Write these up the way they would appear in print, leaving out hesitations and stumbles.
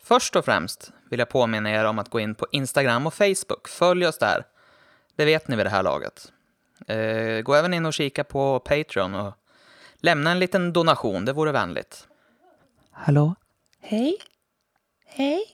Först och främst vill jag påminna er om att gå in på Instagram och Facebook. Följ oss där. Det vet ni vid det här laget. Gå även in och kika på Patreon och lämna en liten donation. Det vore vänligt. Hallå? Hej? Hej?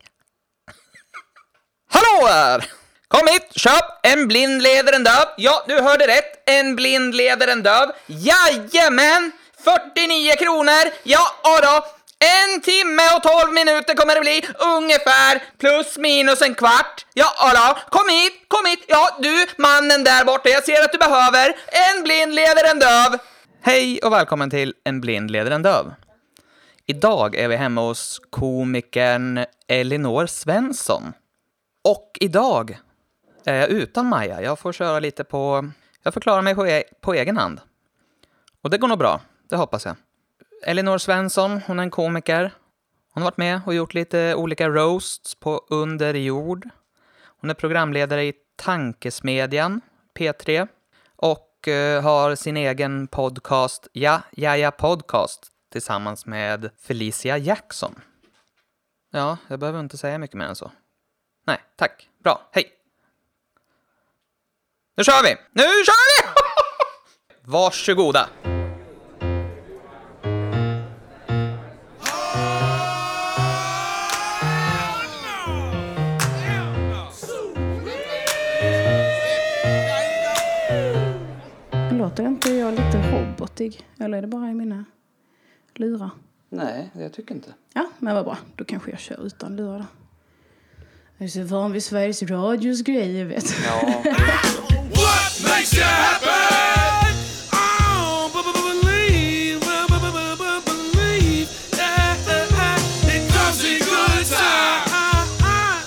Hallå där! Kom hit, köp en blind leder en döv. Ja, du hörde rätt. En blind leder en döv. Jajamän! 49 kronor. Ja, och då. 1 timme och 12 minuter kommer det bli. Ungefär. Plus minus en kvart. Ja, och då. Kom hit. Ja, du, mannen där borta. Jag ser att du behöver en blind leder en döv. Hej och välkommen till En blind leder en döv. Idag är vi hemma hos komikern Elinor Svensson. Och idag är jag utan Maja. Jag får köra lite på... Jag får klara mig på egen hand. Och det går nog bra. Det hoppas jag. Elinor Svensson, hon är en komiker. Hon har varit med och gjort lite olika roasts på Under jord. Hon är programledare i Tankesmedjan, P3. Och har sin egen podcast, Ja Podcast, tillsammans med Felicia Jackson. Ja, jag behöver inte säga mycket mer än så. Nej, tack. Bra, hej. Nu kör vi! Varsågoda. Låter inte jag lite robotig? Eller är det bara i mina lurar? Nej, jag tycker inte. Ja, men vad bra. Då kanske jag kör utan lurar då. Jag är så van vid Sveriges Radios grejer, vet du. Ja. What makes you happy? Oh, believe it comes in good time.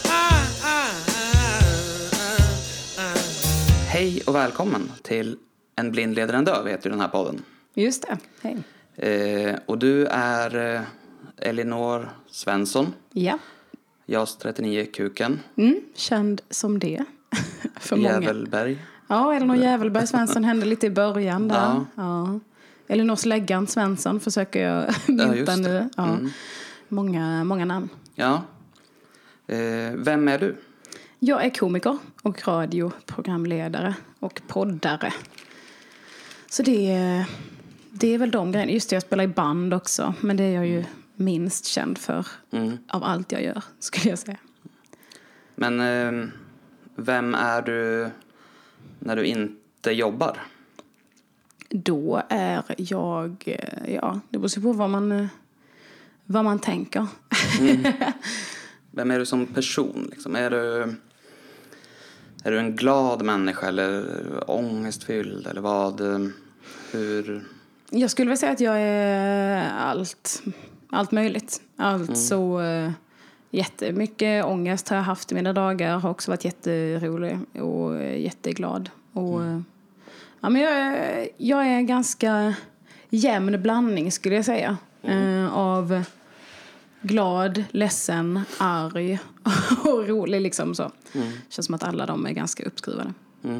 Hej och välkommen till En blind leder en döv, heter den här podden. Just det, hej. Och du är Elinor Svensson. Ja. JAS 39 Kuken. Känd som det. För många. Jävelberg. Ja, Elinor Jävelberg Svensson hände lite i början där. Ja. Elinor Släggan Svensson försöker jag mynta nu. Ja. Många namn. Ja. Vem är du? Jag är komiker och radioprogramledare och poddare. Så det är väl de grejerna. Just det, jag spelar i band också. Men det är jag ju minst känd för av allt jag gör, skulle jag säga. Men vem är du när du inte jobbar? Då är jag, det beror på vad man tänker. Vem är du som person? Liksom? Är du en glad människa eller ångestfylld? Eller vad? Hur? Jag skulle väl säga att jag är allt möjligt. Så jättemycket ångest har jag haft i mina dagar. Har också varit jätterolig och jätteglad. Och, men jag är en ganska jämn blandning, skulle jag säga. Av glad, ledsen, arg och rolig liksom så. Känns som att alla de är ganska uppskruvade.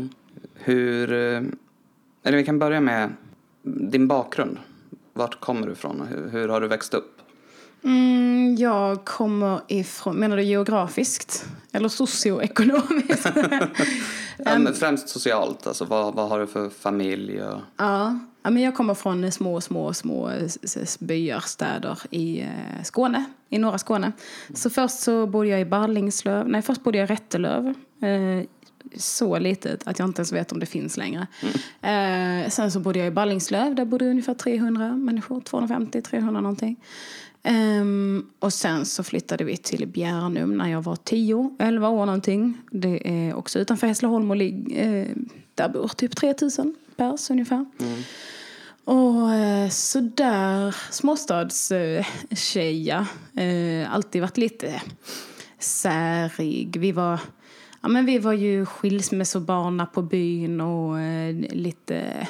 Eller vi kan börja med din bakgrund. Vart kommer du ifrån? Hur har du växt upp? Jag kommer ifrån, menar du geografiskt? Eller socioekonomiskt? Men främst socialt. Alltså, vad har du för familj? Och... Ja, men jag kommer från små byar, städer i Skåne, i norra Skåne. Så först så bodde jag i Barlingslöv. Nej, först bodde jag i Rättelöv. Så litet att jag inte ens vet om det finns längre. Sen så bodde jag i Barlingslöv. Där bodde ungefär 300 människor. 250-300 någonting. Och sen så flyttade vi till Bjärnum när jag var 10-11 år någonting. Det är också utanför Hässleholm och där bor typ 3000 pers ungefär. Och så där småstadstjeja. Alltid varit lite särig. Vi var ju skilsmässobarna på byn och lite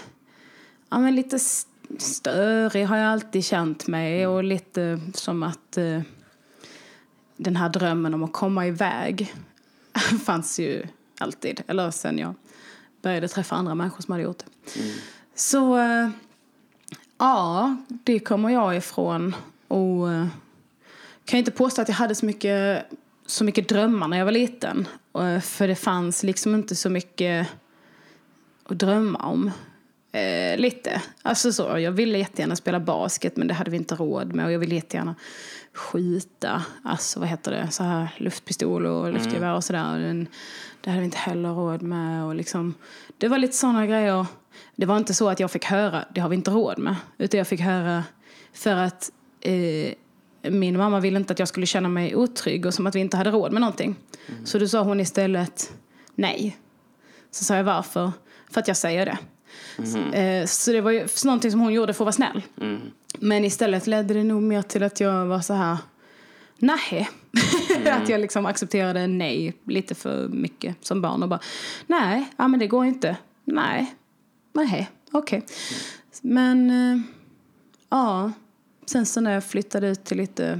störig har jag alltid känt mig. Och lite som att den här drömmen om att komma iväg fanns ju alltid. Eller sen jag började träffa andra människor som hade gjort det. Så ja, det kommer jag ifrån. Och kan inte påstå att jag hade så mycket drömmar när jag var liten. För det fanns liksom inte så mycket att drömma om. Lite. Alltså så, jag ville jättegärna spela basket, men det hade vi inte råd med. Och jag ville jättegärna skjuta. Alltså vad heter det? Så här luftpistol och luftgevär och sådär. Det hade vi inte heller råd med. Och liksom, det var lite sådana grejer. Det var inte så att jag fick höra, det har vi inte råd med. Utan jag fick höra för att min mamma ville inte att jag skulle känna mig otrygg och som att vi inte hade råd med någonting. Så då sa hon istället nej. Så sa jag varför? För att jag säger det. Så det var ju någonting som hon gjorde för att vara snäll. Men istället ledde det nog mer till att jag var så här nej. Att jag liksom accepterade nej lite för mycket som barn och bara nej, ja men det går inte. Nej, okej. Men ja, sen så när jag flyttade ut till lite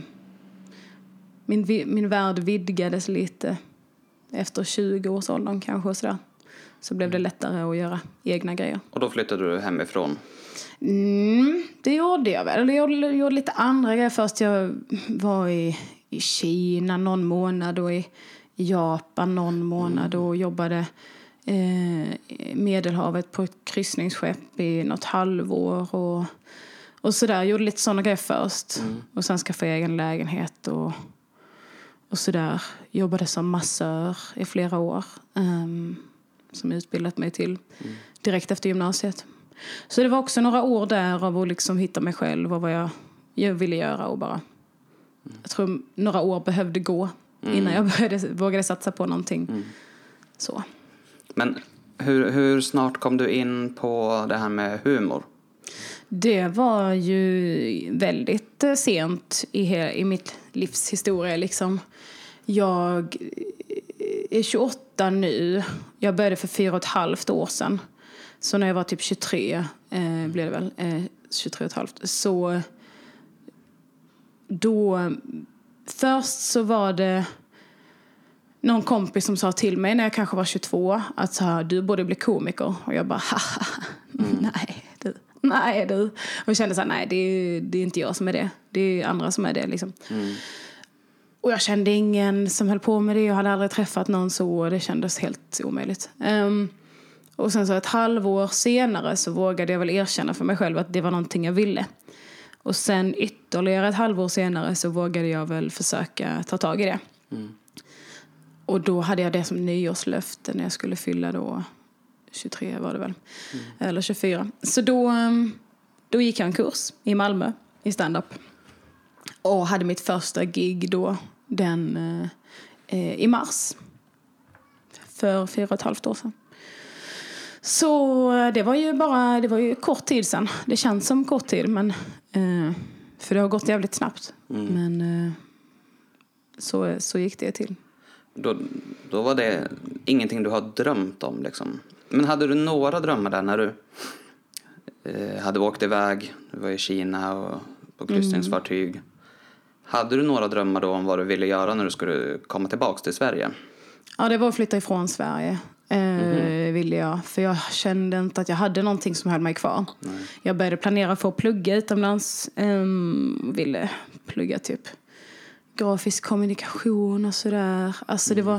min värld vidgades lite efter 20 års åldern kanske och sådär. Så blev det lättare att göra egna grejer. Och då flyttade du hemifrån? Det gjorde jag väl. Jag gjorde lite andra grejer först. Jag var i Kina någon månad och i Japan någon månad och jobbade Medelhavet på ett kryssningsskepp i något halvår och sådär. Jag gjorde lite sådana grejer först. Och sen skaffade jag egen lägenhet och sådär. Jobbade som massör i flera år. Som utbildat mig till direkt efter gymnasiet. Så det var också några år där av att liksom hitta mig själv och vad jag ville göra och bara. Jag tror några år behövde gå innan jag vågade satsa på någonting. Så. Men hur snart kom du in på det här med humor? Det var ju väldigt sent i mitt livs historia liksom. Jag är 28 nu. Jag började för 4,5 år sedan. Så när jag var typ 23 blev det väl 23,5. Så då först så var det någon kompis som sa till mig när jag kanske var 22 att så här, du borde bli komiker. Och jag bara nej du. Och jag kände så här, nej det är inte jag som är det. Det är andra som är det liksom. Och jag kände ingen som höll på med det. Jag hade aldrig träffat någon så. Och det kändes helt omöjligt. Och sen så ett halvår senare så vågade jag väl erkänna för mig själv att det var någonting jag ville. Och sen ytterligare ett halvår senare så vågade jag väl försöka ta tag i det. Och då hade jag det som nyårslöfte när jag skulle fylla då 23 var det väl. Eller 24. Så då gick jag en kurs i Malmö i stand-up. Och hade mitt första gig då i mars. För 4,5 år sedan. Så det var ju kort tid sedan. Det känns som kort tid, men för det har gått jävligt snabbt. Men så gick det till. Då var det ingenting du har drömt om liksom. Men hade du några drömmar där när du hade åkt iväg? Du var i Kina och på kryssningsfartyg. Hade du några drömmar då om vad du ville göra när du skulle komma tillbaka till Sverige? Ja, det var att flytta ifrån Sverige. Ville jag. För jag kände inte att jag hade någonting som höll mig kvar. Nej. Jag började planera för att plugga utomlands. Ville plugga typ grafisk kommunikation och sådär. Alltså det var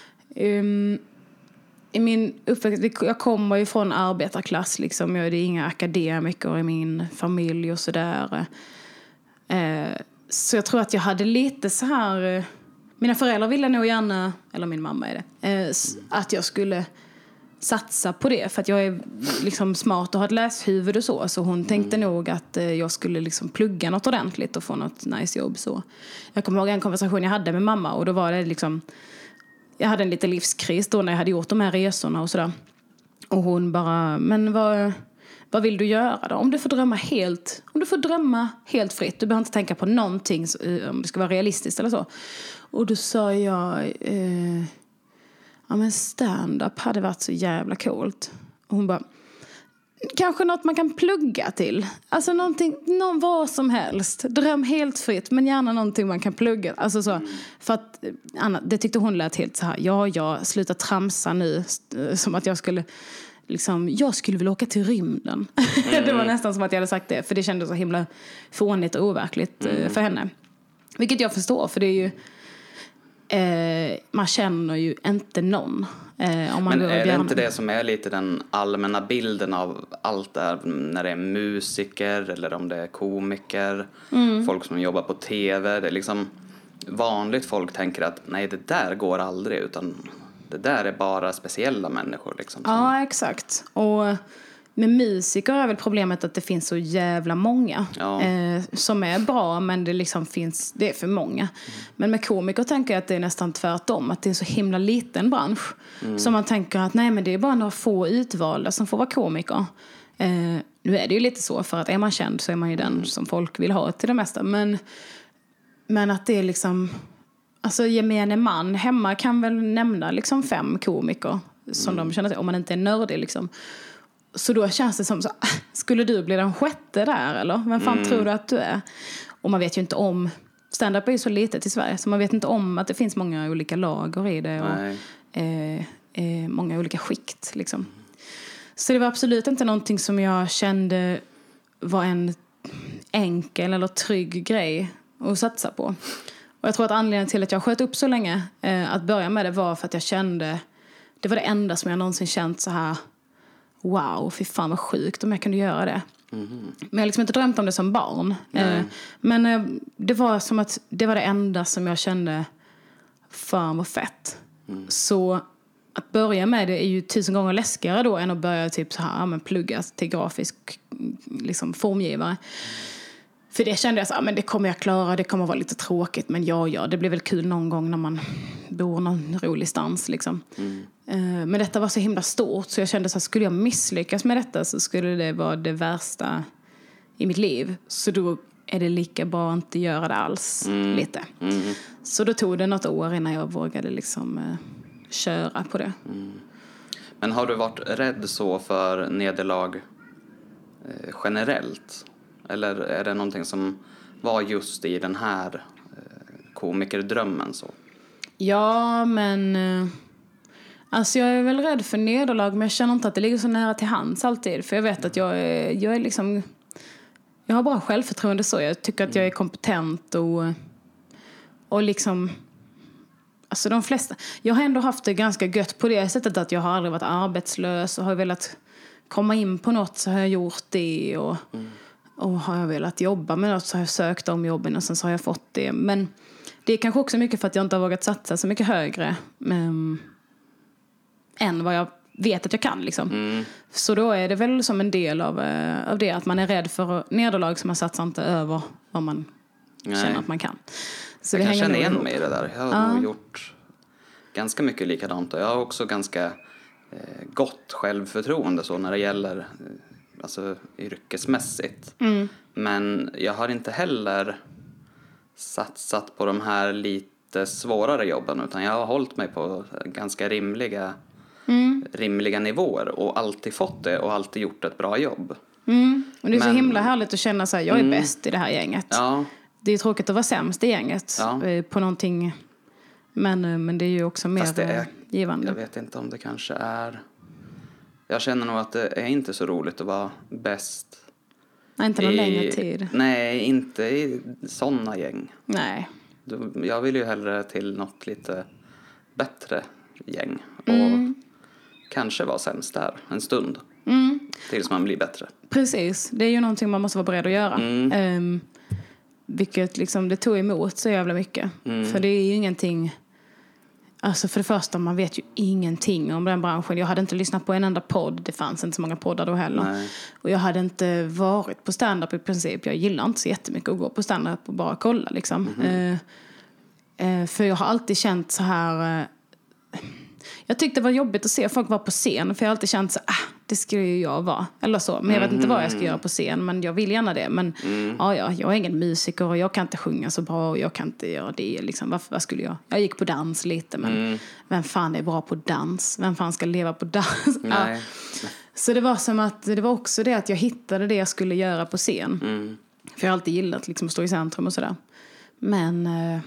i min uppväxt, jag kommer ju från arbetarklass liksom. Jag är inga akademiker i min familj och sådär. Så jag tror att jag hade lite så här. Mina föräldrar ville nog gärna, eller min mamma är det, att jag skulle satsa på det. För att jag är liksom smart och har ett läshuvud och så. Så hon tänkte nog att jag skulle liksom plugga något ordentligt och få något nice jobb. Så jag kommer ihåg en konversation jag hade med mamma. Och då var det liksom, jag hade en liten livskris då när jag hade gjort de här resorna och sådär. Och hon bara, men vad vill du göra då? Om du får drömma helt fritt. Du behöver inte tänka på någonting om det ska vara realistiskt eller så. Och då sa jag, ja men stand-up hade varit så jävla coolt. Och hon bara, kanske något man kan plugga till. Alltså vad som helst. Dröm helt fritt, men gärna någonting man kan plugga. Alltså så, för att det tyckte hon lät helt så här, jag slutar tramsa nu. Som att jag skulle vilja åka till rymden. Det var nästan som att jag hade sagt det. För det kändes så himla fånigt och overkligt för henne. Vilket jag förstår, för det är ju man känner ju inte någon om man Men är det gärna. inte det som är lite den allmänna bilden av allt där, när det är musiker eller om det är komiker, folk som jobbar på tv, det är liksom vanligt folk tänker att nej, det där går aldrig, utan det där är bara speciella människor liksom. Ja, exakt. Och med musiker är väl problemet att det finns så jävla många som är bra, men det liksom finns, det är för många. Men med komiker tänker jag att det är nästan tvärtom, att det är en så himla liten bransch. Så man tänker att nej, men det är bara några få utvalda som får vara komiker. Nu är det ju lite så, för att är man känd så är man ju den som folk vill ha till det mesta. Men att det är liksom, alltså gemene man hemma kan väl nämna liksom 5 komiker som de känner till, om man inte är nördig liksom. Så då känns det som så, skulle du bli den 6:e där eller? Vem fan tror du att du är? Och man vet ju inte om, stand-up är ju så litet i Sverige, så man vet inte om att det finns många olika lager i det och många olika skikt liksom. Så det var absolut inte någonting som jag kände var en enkel eller trygg grej att satsa på. Och jag tror att anledningen till att jag sköt upp så länge att börja med det var för att jag kände, det var det enda som jag någonsin känt så här: wow, fy fan vad sjukt om jag kunde göra det. Men jag har liksom inte drömt om det som barn. Men det var som att det var det enda som jag kände, fan vad fett. Så att börja med det är ju 1000 gånger läskigare då än att börja typ så här, men plugga till grafisk liksom formgivare. För det kände jag så, men det kommer jag klara, det kommer vara lite tråkigt, men ja, det blir väl kul någon gång när man bor någon rolig stans liksom. Men detta var så himla stort, så jag kände så här, skulle jag misslyckas med detta så skulle det vara det värsta i mitt liv. Så då är det lika bra att inte göra det alls lite. Så då tog det något år innan jag vågade liksom köra på det. Men har du varit rädd så för nederlag generellt? Eller är det någonting som var just i den här komikerdrömmen så? Ja, men alltså jag är väl rädd för nederlag, men jag känner inte att det ligger så nära till hands alltid. För jag vet att jag är liksom, jag har bara självförtroende så. Jag tycker att jag är kompetent och liksom, alltså de flesta, jag har ändå haft det ganska gött på det sättet att jag har aldrig varit arbetslös och har velat komma in på något så har jag gjort det och har jag velat jobba med något så har jag sökt om jobben och sen så har jag fått det. Men det är kanske också mycket för att jag inte har vågat satsa så mycket högre än vad jag vet att jag kan liksom. Så då är det väl som en del av det att man är rädd för nederlag, så man satsar inte över vad man känner att man kan. Så jag det kan känna igen ihop. mig i det där. Jag har nog gjort ganska mycket likadant och jag har också ganska gott självförtroende så när det gäller alltså yrkesmässigt. Men jag har inte heller satsat på de här lite svårare jobben, utan jag har hållit mig på ganska rimliga nivåer och alltid fått det och alltid gjort ett bra jobb. Och det är så himla härligt att känna så här, jag är bäst i det här gänget. Ja. Det är tråkigt att vara sämst i gänget på någonting, men det är ju också mer givande. Jag vet inte om det kanske är, jag känner nog att det är inte så roligt att vara bäst. Nej, inte någon längre tid. Nej, inte i sådana gäng. Nej. Jag vill ju hellre till något lite bättre gäng. Och kanske vara sämst där en stund. Tills man blir bättre. Precis, det är ju någonting man måste vara beredd att göra. Vilket liksom, det tog emot så jävla mycket. För det är ju ingenting. Alltså för det första, man vet ju ingenting om den branschen. Jag hade inte lyssnat på en enda podd. Det fanns inte så många poddar då heller. Nej. Och jag hade inte varit på stand-up i princip. Jag gillar inte så jättemycket att gå på stand-up och bara kolla liksom. För jag har alltid känt så här. Jag tyckte det var jobbigt att se folk vara på scen. För jag har alltid känt så det skulle ju jag vara. Eller så. Men jag vet inte vad jag ska göra på scen. Men jag vill gärna det. Men jag är ingen musiker. Och jag kan inte sjunga så bra. Och jag kan inte göra det. Liksom. Vad skulle jag? Jag gick på dans lite. Men vem fan är bra på dans? Vem fan ska leva på dans? Nej. Så det var som att det var också det att jag hittade det jag skulle göra på scen. För jag har alltid gillat liksom, att stå i centrum och sådär. Men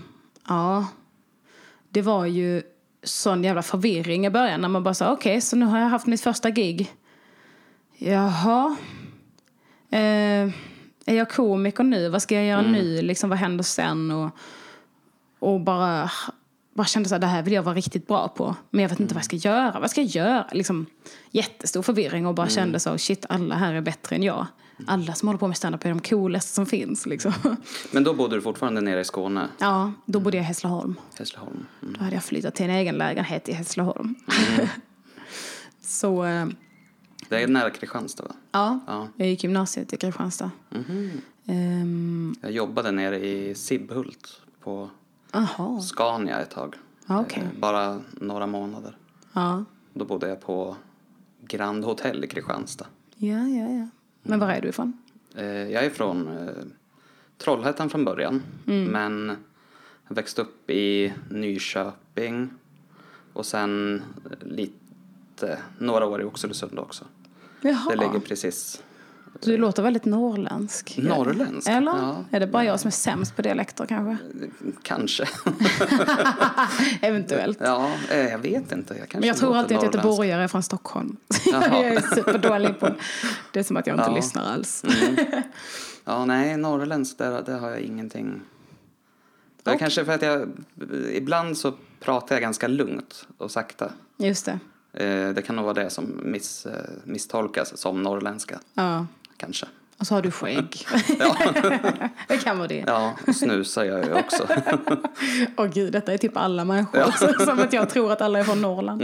det var ju sån jävla förvirring i början. När man bara sa okej, så nu har jag haft mitt första gig. Jaha. är jag komiker nu? Vad ska jag göra nu? Liksom, vad händer sen? Och bara kände så här, det här vill jag vara riktigt bra på. Men jag vet inte vad jag ska göra. Vad ska jag göra? Liksom, jättestor förvirring och bara kände så, shit, alla här är bättre än jag. Alla som håller på med stand-up är de coolaste som finns. Liksom. Men då bodde du fortfarande nere i Skåne? Ja, då bodde jag i Hässleholm. Hässleholm. Då hade jag flyttat till en egen lägenhet i Hässleholm. Så... Det är nära Kristianstad, va? Ja, jag gick gymnasiet i Kristianstad. Jag jobbade nere i Sibbhult på Scania ett tag. Okay. Bara några månader. Ja. Då bodde jag på Grand Hotel i Kristianstad. Ja. Men var är du ifrån? Jag är från Trollhättan från början. Men jag växte upp i Nyköping. Och sen några år i Oxelösund också. Jaha. Det ligger precis... Du låter väldigt norrländsk. Norrländsk? Eller? Ja. Är det bara jag som är sämst på dialekter kanske? Kanske. Eventuellt. Ja, jag vet inte. Men jag tror alltid att göteborgare är från Stockholm. Jag är superdålig på. Det är som att jag inte lyssnar alls. Ja, nej, norrländsk, där har jag ingenting. Det är kanske för att ibland så pratar jag ganska lugnt och sakta. Just det. Det kan nog vara det som misstolkas som norrländska. Ja. Kanske. Och så har du skägg. Ja. Det kan vara det. Ja, och snusar jag ju också. Åh gud, detta är typ alla människor. Ja. Som att jag tror att alla är från Norrland.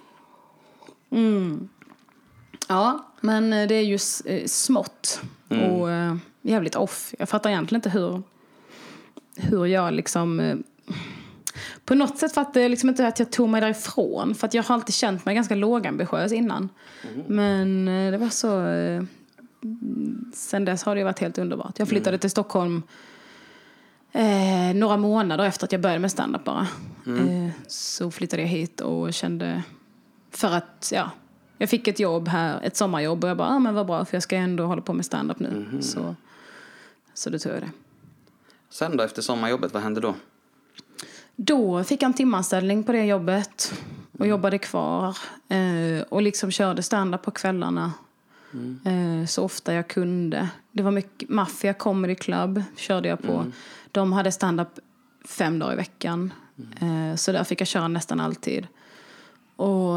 Ja, men det är ju smått. Och jävligt off. Jag fattar egentligen inte hur jag liksom... På något sätt fattar jag liksom inte att jag tog mig därifrån. För att jag har alltid känt mig ganska lågambitiös innan. Men det var så... Sen dess har det varit helt underbart. Jag flyttade till Stockholm några månader efter att jag började med stand-up bara. Så flyttade jag hit och kände... För att, jag fick ett jobb här, ett sommarjobb. Och jag bara, men vad bra, för jag ska ändå hålla på med stand-up nu. Så då tog jag det. Sen då, efter sommarjobbet, vad hände då? Då fick jag en timanställning på det jobbet. Och jobbade kvar. Och liksom körde stand-up på kvällarna. Så ofta jag kunde. Det var mycket Mafia Comedy Club körde jag på. De hade stand-up 5 dagar i veckan. Så där fick jag köra nästan alltid. Och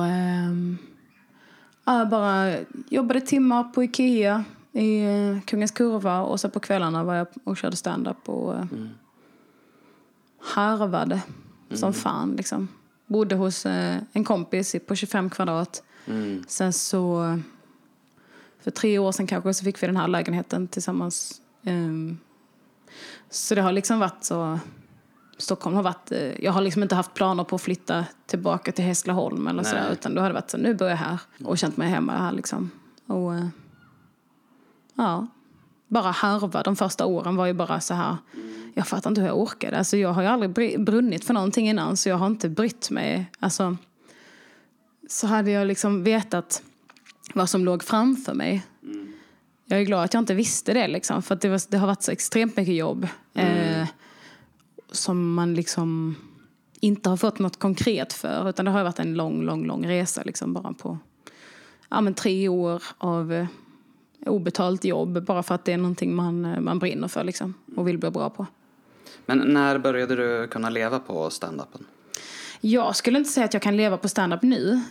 jag bara jobbade timmar på Ikea i Kungens Kurva. Och så på kvällarna var jag och körde stand-up och harvade som fan liksom. Bodde hos en kompis på 25 kvadrat. Sen så för 3 år sedan kanske så fick vi den här lägenheten tillsammans. Så det har liksom varit så... Stockholm har varit... Jag har liksom inte haft planer på att flytta tillbaka till Hässleholm eller sådär. Utan då har det varit så, nu börjar jag här. Och känt mig hemma här liksom. Och bara harva. De första åren var ju bara så här... Jag fattar inte hur jag orkade. Alltså jag har ju aldrig brunnit för någonting innan. Så jag har inte brytt mig. Alltså... Så hade jag liksom vetat vad som låg framför mig. Jag är glad att jag inte visste det liksom. För att det har varit så extremt mycket jobb. Som man liksom inte har fått något konkret för. Utan det har varit en lång resa liksom. Bara på 3 år av obetalt jobb. Bara för att det är någonting man brinner för liksom. Och vill bli bra på. Men när började du kunna leva på stand-upen? Jag skulle inte säga att jag kan leva på stand-up nu.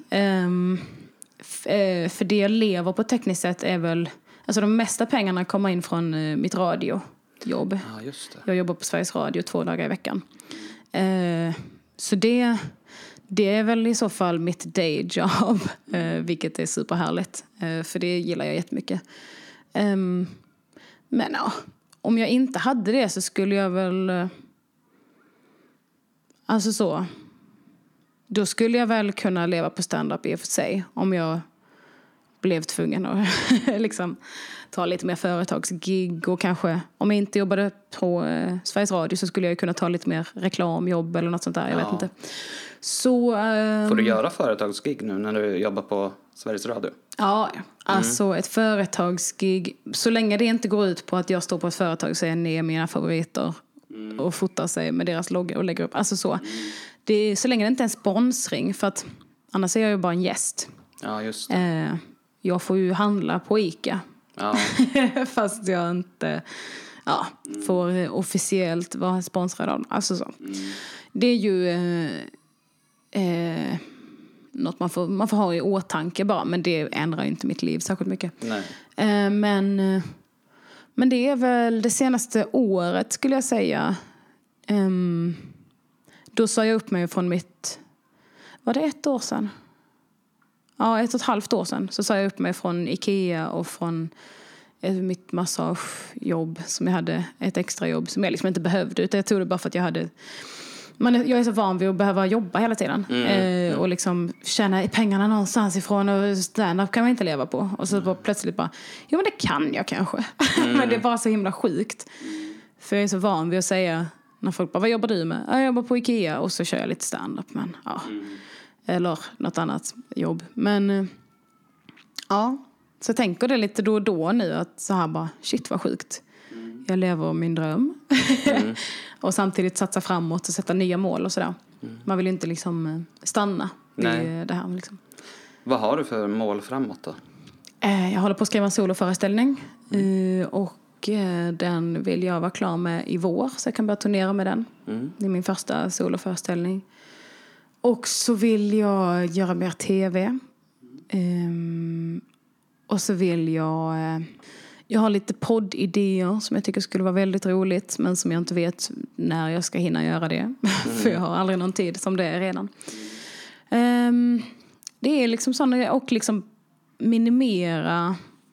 För det jag lever på tekniskt sett är väl... Alltså de mesta pengarna kommer in från mitt radiojobb. Ja, just det. Jag jobbar på Sveriges Radio 2 dagar i veckan. Så det är väl i så fall mitt dayjob. Vilket är superhärligt. För det gillar jag jättemycket. Men om jag inte hade det så skulle jag väl... Alltså så... Då skulle jag väl kunna leva på stand-up i och för sig. Om jag blev tvungen att liksom ta lite mer företagsgig. Och kanske, om jag inte jobbade på Sveriges Radio så skulle jag kunna ta lite mer reklamjobb eller något sånt där. Jag vet inte. Så, får du göra företagsgig nu när du jobbar på Sveriges Radio? Ja, alltså ett företagsgig. Så länge det inte går ut på att jag står på ett företag och säger ner mina favoriter. Och fotar sig med deras logga och lägger upp. Alltså så. Det är, så länge det inte är en sponsring. För att annars är jag ju bara en gäst. Ja, just det. Jag får ju handla på Ica. Ja. Fast jag inte får officiellt vara sponsrad av. Alltså så. Det är ju något man får ha i åtanke bara. Men det ändrar inte mitt liv särskilt mycket. Nej. Men det är väl det senaste året skulle jag säga. Då sa jag upp mig från mitt... Var det 1 år sedan? Ja, 1,5 år sedan. Så sa jag upp mig från Ikea och från mitt massagejobb. Som jag hade, ett extra jobb som jag liksom inte behövde. Utan jag tog det bara för att jag hade... Jag är så van vid att behöva jobba hela tiden. Och liksom tjäna pengarna någonstans ifrån. Och stand-up kan man inte leva på. Och så plötsligt bara, jo men det kan jag kanske. Men det är bara så himla sjukt. För jag är så van vid att säga, när folk bara, vad jobbar du med? Jag jobbar på Ikea och så kör jag lite stand-up. Men ja, eller något annat jobb. Men ja, så jag tänker det lite då och då nu. Att så här bara, shit vad sjukt. Jag lever min dröm. Och samtidigt satsa framåt och sätta nya mål och sådär. Man vill inte liksom stanna vid det här liksom. Vad har du för mål framåt då? Jag håller på att skriva en soloföreställning. Och den vill jag vara klar med i vår. Så jag kan börja turnera med den. Det är min första soloföreställning. Och så vill jag göra mer tv. Och så vill jag har lite poddidéer som jag tycker skulle vara väldigt roligt. Men som jag inte vet när jag ska hinna göra det. För jag har aldrig någon tid som det är redan. Det är liksom sådana, och liksom minimera.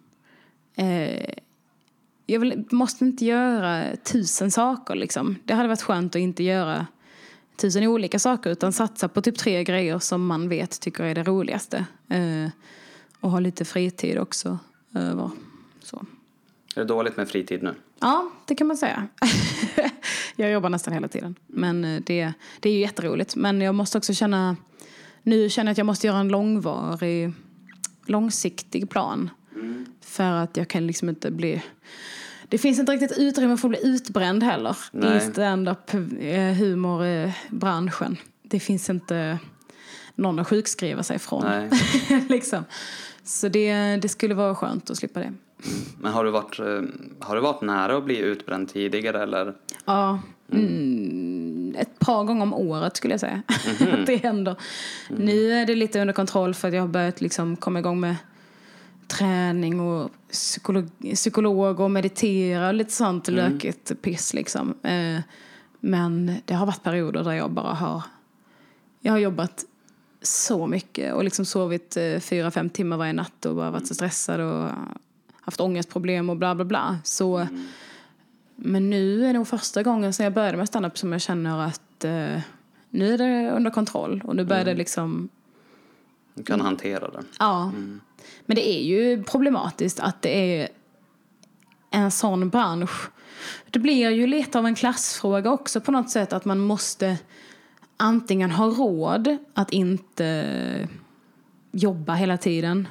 Måste inte göra 1000 saker liksom. Det hade varit skönt att inte göra 1000 olika saker. Utan satsa på typ 3 grejer som man vet tycker är det roligaste. Och ha lite fritid också. Så. Är det dåligt med fritid nu? Ja, det kan man säga. Jag jobbar nästan hela tiden. Men det är ju jätteroligt. Men jag måste också nu känner jag att jag måste göra en långsiktig plan. För att jag kan liksom inte bli... Det finns inte riktigt utrymme för att bli utbränd heller. Nej. I stand-up humorbranschen. Det finns inte någon att sjukskriva sig från. Nej. liksom. Så det skulle vara skönt att slippa det. Men har du varit nära att bli utbränd tidigare eller? Ja, ett par gånger om året skulle jag säga. Det händer. Nu är det lite under kontroll för att jag har börjat liksom komma igång med träning och psykolog och meditera och lite sånt lökigt piss liksom. Men det har varit perioder där jag bara har jobbat så mycket och liksom sovit 4-5 timmar varje natt och bara varit så stressad och haft ångestproblem och bla bla bla. Så, men nu är det nog första gången sedan jag började med stand-up som jag känner att nu är det under kontroll. Och nu börjar det liksom... Du kan hantera det. Ja. Men det är ju problematiskt att det är en sån bransch. Det blir ju lite av en klassfråga också på något sätt. Att man måste antingen ha råd att inte jobba hela tiden.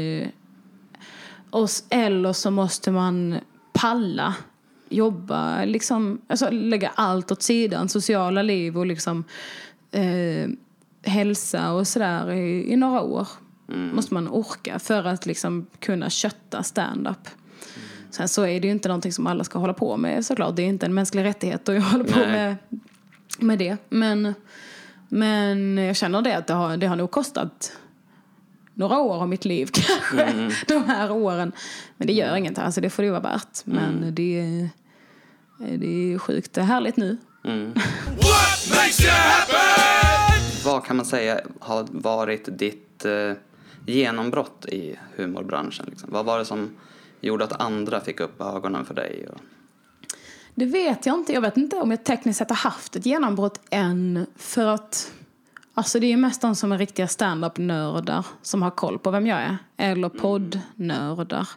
Eller så måste man palla jobba liksom, alltså lägga allt åt sidan, sociala liv och liksom hälsa och sådär i några år. Måste man orka för att liksom kunna kötta stand-up. Sen så är det ju inte någonting som alla ska hålla på med såklart. Det är inte en mänsklig rättighet att hålla på med det. Men jag känner det att det har nog kostat några år av mitt liv kanske. De här åren. Men det gör inget. Alltså det får det vara värt. Men det är sjukt. Det är härligt nu. What makes you happy? Vad kan man säga har varit ditt genombrott i humorbranschen? Liksom? Vad var det som gjorde att andra fick upp ögonen för dig? Det vet jag inte. Jag vet inte om jag tekniskt sett har haft ett genombrott än. För att alltså det är mest de som är riktiga stand-up-nördar som har koll på vem jag är. Eller podd-nördar.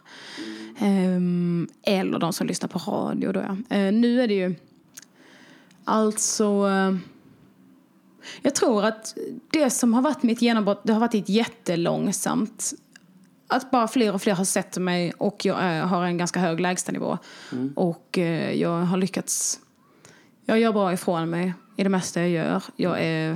Eller de som lyssnar på radio. Då, ja. Nu är det ju alltså... jag tror att det som har varit mitt genombrott, det har varit jättelångsamt. Att bara fler och fler har sett mig och jag har en ganska hög lägstanivå. Och jag har lyckats... Jag gör bra ifrån mig i det mesta jag gör. Jag är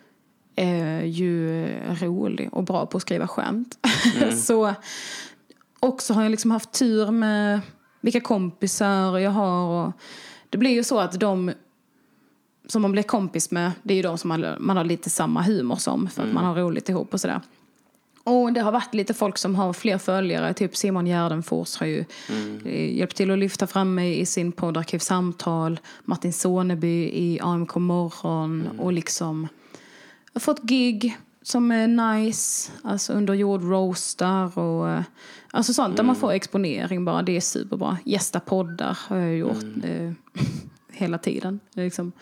ju rolig och bra på att skriva skämt. Så, också har jag liksom haft tur med vilka kompisar jag har. Och det blir ju så att de som man blir kompis med, det är ju de som man har lite samma humor som. För att man har roligt ihop och sådär. Och det har varit lite folk som har fler följare. Typ Simon Gärdenfors har ju hjälpt till att lyfta fram mig i sin podd Arkivsamtal. Martin Soneby i AMK Morgon. Och liksom jag har fått gig som är nice. Alltså under jord roastar och alltså sånt där man får exponering bara. Det är superbra. Gästa poddar har jag gjort hela tiden. Liksom.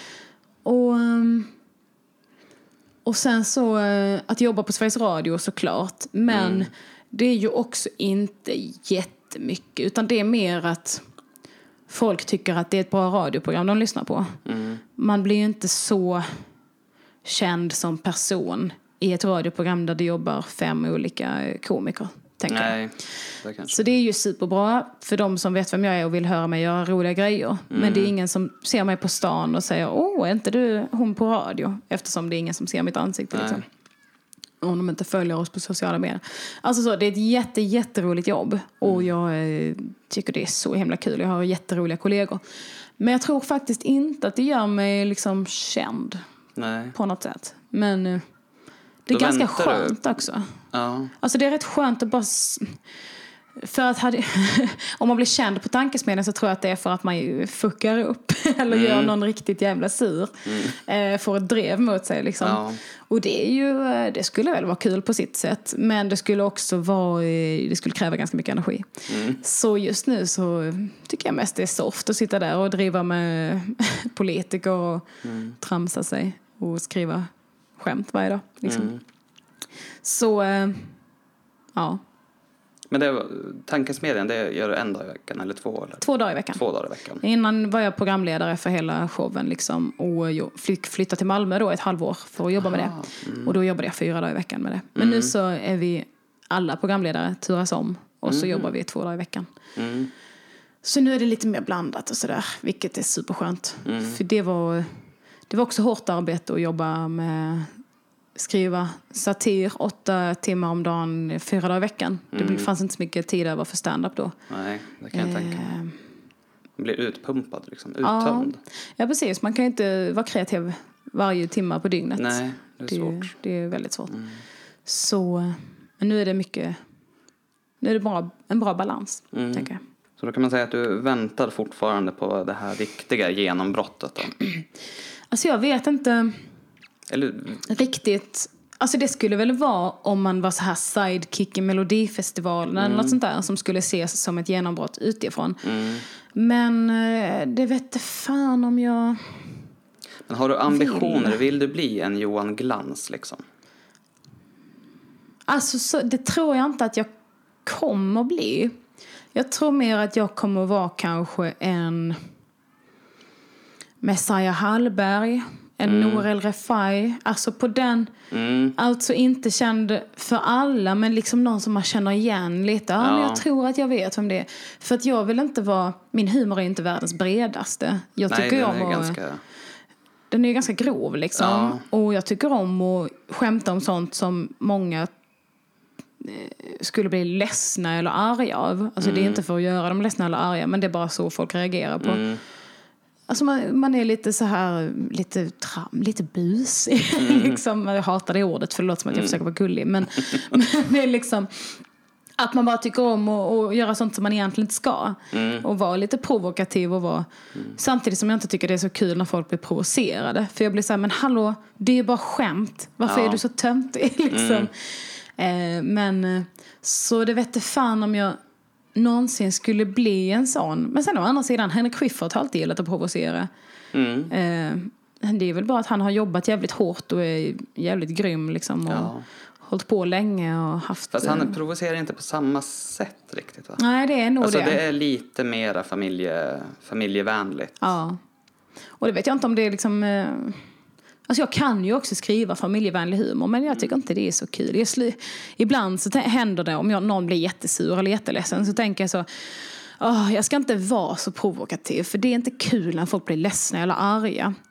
Och sen så att jobba på Sveriges Radio såklart. Men det är ju också inte jättemycket. Utan det är mer att folk tycker att det är ett bra radioprogram de lyssnar på. Man blir ju inte så känd som person i ett radioprogram där det jobbar 5 olika komiker. Nej, det kanske. Så det är ju superbra för de som vet vem jag är och vill höra mig göra roliga grejer. Men det är ingen som ser mig på stan och säger är inte du hon på radio? Eftersom det är ingen som ser mitt ansikte. Liksom. Om de inte följer oss på sociala medier. Alltså så, det är ett jätteroligt jobb. Och jag tycker det är så himla kul. Jag har jätteroliga kollegor. Men jag tror faktiskt inte att det gör mig liksom känd. Nej. På något sätt. Men det är Då ganska väntar skönt också. Ja. Alltså det är rätt skönt att bara... För att om man blir känd på Tankesmedjan så tror jag att det är för att man fuckar upp. Eller gör någon riktigt jävla sur. Får ett drev mot sig liksom. Ja. Och det är ju... Det skulle väl vara kul på sitt sätt. Men det skulle också vara... Det skulle kräva ganska mycket energi. Så just nu så tycker jag mest det är soft att sitta där och driva med politiker och tramsa sig. Och skriva skämt varje dag. Liksom. Så... ja. Men Tankesmedjan, det gör du 1 dag i veckan eller 2? Eller? 2 dagar i veckan. 2 dagar i veckan. Innan var jag programledare för hela showen liksom, och jag fick flytta till Malmö då 1 halvår för att jobba med det. Och då jobbade jag 4 dagar i veckan med det. Men nu så är vi alla programledare turas om och så jobbar vi 2 dagar i veckan. Så nu är det lite mer blandat och sådär, vilket är superskönt. För det var också hårt arbete att jobba med skriva satir 8 timmar om dagen 4 dagar i veckan. Det fanns inte så mycket tid över för stand-up då. Nej, det kan jag tänka. Man blir utpumpad, liksom, uttömd. Ja, precis. Man kan ju inte vara kreativ varje timme på dygnet. Nej, det är svårt. Det är väldigt svårt. Så men nu är det mycket... Nu är det bara en bra balans, tänker jag. Så då kan man säga att du väntar fortfarande på det här viktiga genombrottet då? Alltså jag vet inte... Eller... Riktigt. Alltså det skulle väl vara om man var så här sidekick i Melodifestivalen eller något sånt där som skulle ses som ett genombrott utifrån. Men det vet inte fan om jag... Men har du ambitioner? Vill du bli en Johan Glans liksom? Alltså så, det tror jag inte att jag kommer bli. Jag tror mer att jag kommer vara kanske en Messiah Hallberg. En Nour El Refai. Alltså på den... Alltså inte känd för alla. Men liksom någon som man känner igen lite. Ja, men jag tror att jag vet vem det är. För att jag vill inte vara... Min humor är inte världens bredaste. Jag tycker den om är att... ganska... Den är ganska grov liksom. Ja. Och jag tycker om att skämta om sånt som många skulle bli ledsna eller arga av. Alltså det är inte för att göra dem ledsna eller arga. Men det är bara så folk reagerar på. Alltså man är lite så här lite busig liksom. Jag hatar det ordet för det låter som att jag försöker vara gullig, men det är liksom att man bara tycker om att göra sånt som man egentligen inte ska och vara lite provokativ och vara samtidigt som jag inte tycker det är så kul när folk blir provocerade, för jag blir så här, men hallå, det är bara skämt, varför är du så töntig liksom. Men så det vet inte fan om jag någonsin skulle bli en sån. Men sen å andra sidan, Henrik Schyffert har alltid gillat att provocera. Det är väl bara att han har jobbat jävligt hårt och är jävligt grym liksom, och hållit på länge och haft... Fast han provocerar inte på samma sätt riktigt, va? Nej, det är nog alltså, det. Det är lite mera familjevänligt. Ja. Och det vet jag inte om det är liksom... Alltså jag kan ju också skriva familjevänlig humor, men jag tycker inte det är så kul. Ibland så händer det, om någon blir jättesur eller jätteledsen, så tänker jag så... jag ska inte vara så provokativ, för det är inte kul när folk blir ledsna eller arga.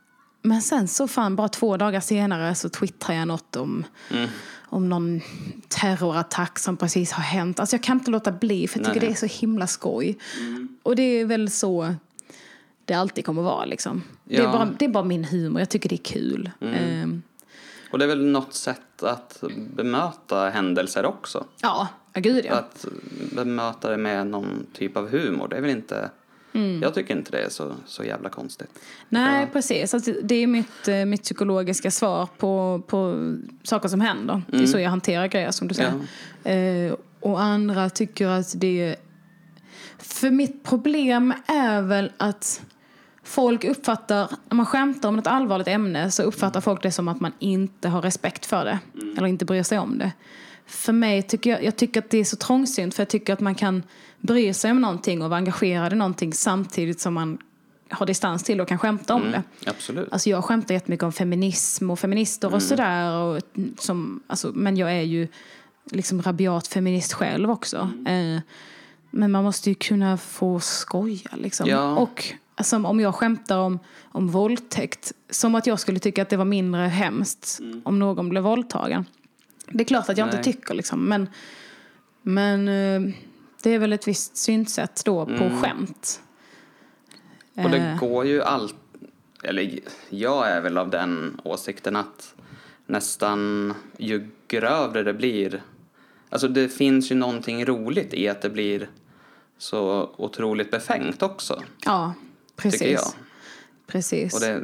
Men sen så fan bara 2 dagar senare så twittrar jag något om någon terrorattack som precis har hänt. Alltså jag kan inte låta bli, för jag tycker det är så himla skoj. Och det är väl så det alltid kommer vara liksom. Ja. Det är bara min humor, jag tycker det är kul. Och det är väl något sätt att bemöta händelser också. Ja, gud ja. Att bemöta det med någon typ av humor, det är väl inte... Jag tycker inte det är så jävla konstigt. Nej, precis. Alltså, det är mitt psykologiska svar på saker som händer. Det är så jag hanterar grejer, som du säger. Och andra tycker att det... För mitt problem är väl att folk uppfattar... När man skämtar om ett allvarligt ämne så uppfattar folk det som att man inte har respekt för det. Eller inte bryr sig om det. För mig jag tycker att det är så trångsynt, för jag tycker att man kan bry sig om någonting och vara engagerad i någonting samtidigt som man har distans till och kan skämta om det. Absolut. Alltså jag skämtar jättemycket om feminism och feminister och sådär. Men jag är ju liksom rabiat feminist själv också. Men man måste ju kunna få skoja liksom. Ja. Och alltså, om jag skämtar om våldtäkt, som att jag skulle tycka att det var mindre hemskt om någon blev våldtagen. Det är klart att jag inte tycker liksom, men det är väl ett visst synsätt då på skämt. Och det går ju eller jag är väl av den åsikten att nästan ju grövre det blir, alltså det finns ju någonting roligt i att det blir så otroligt befängt också. Ja, precis. Tycker jag. Precis. Och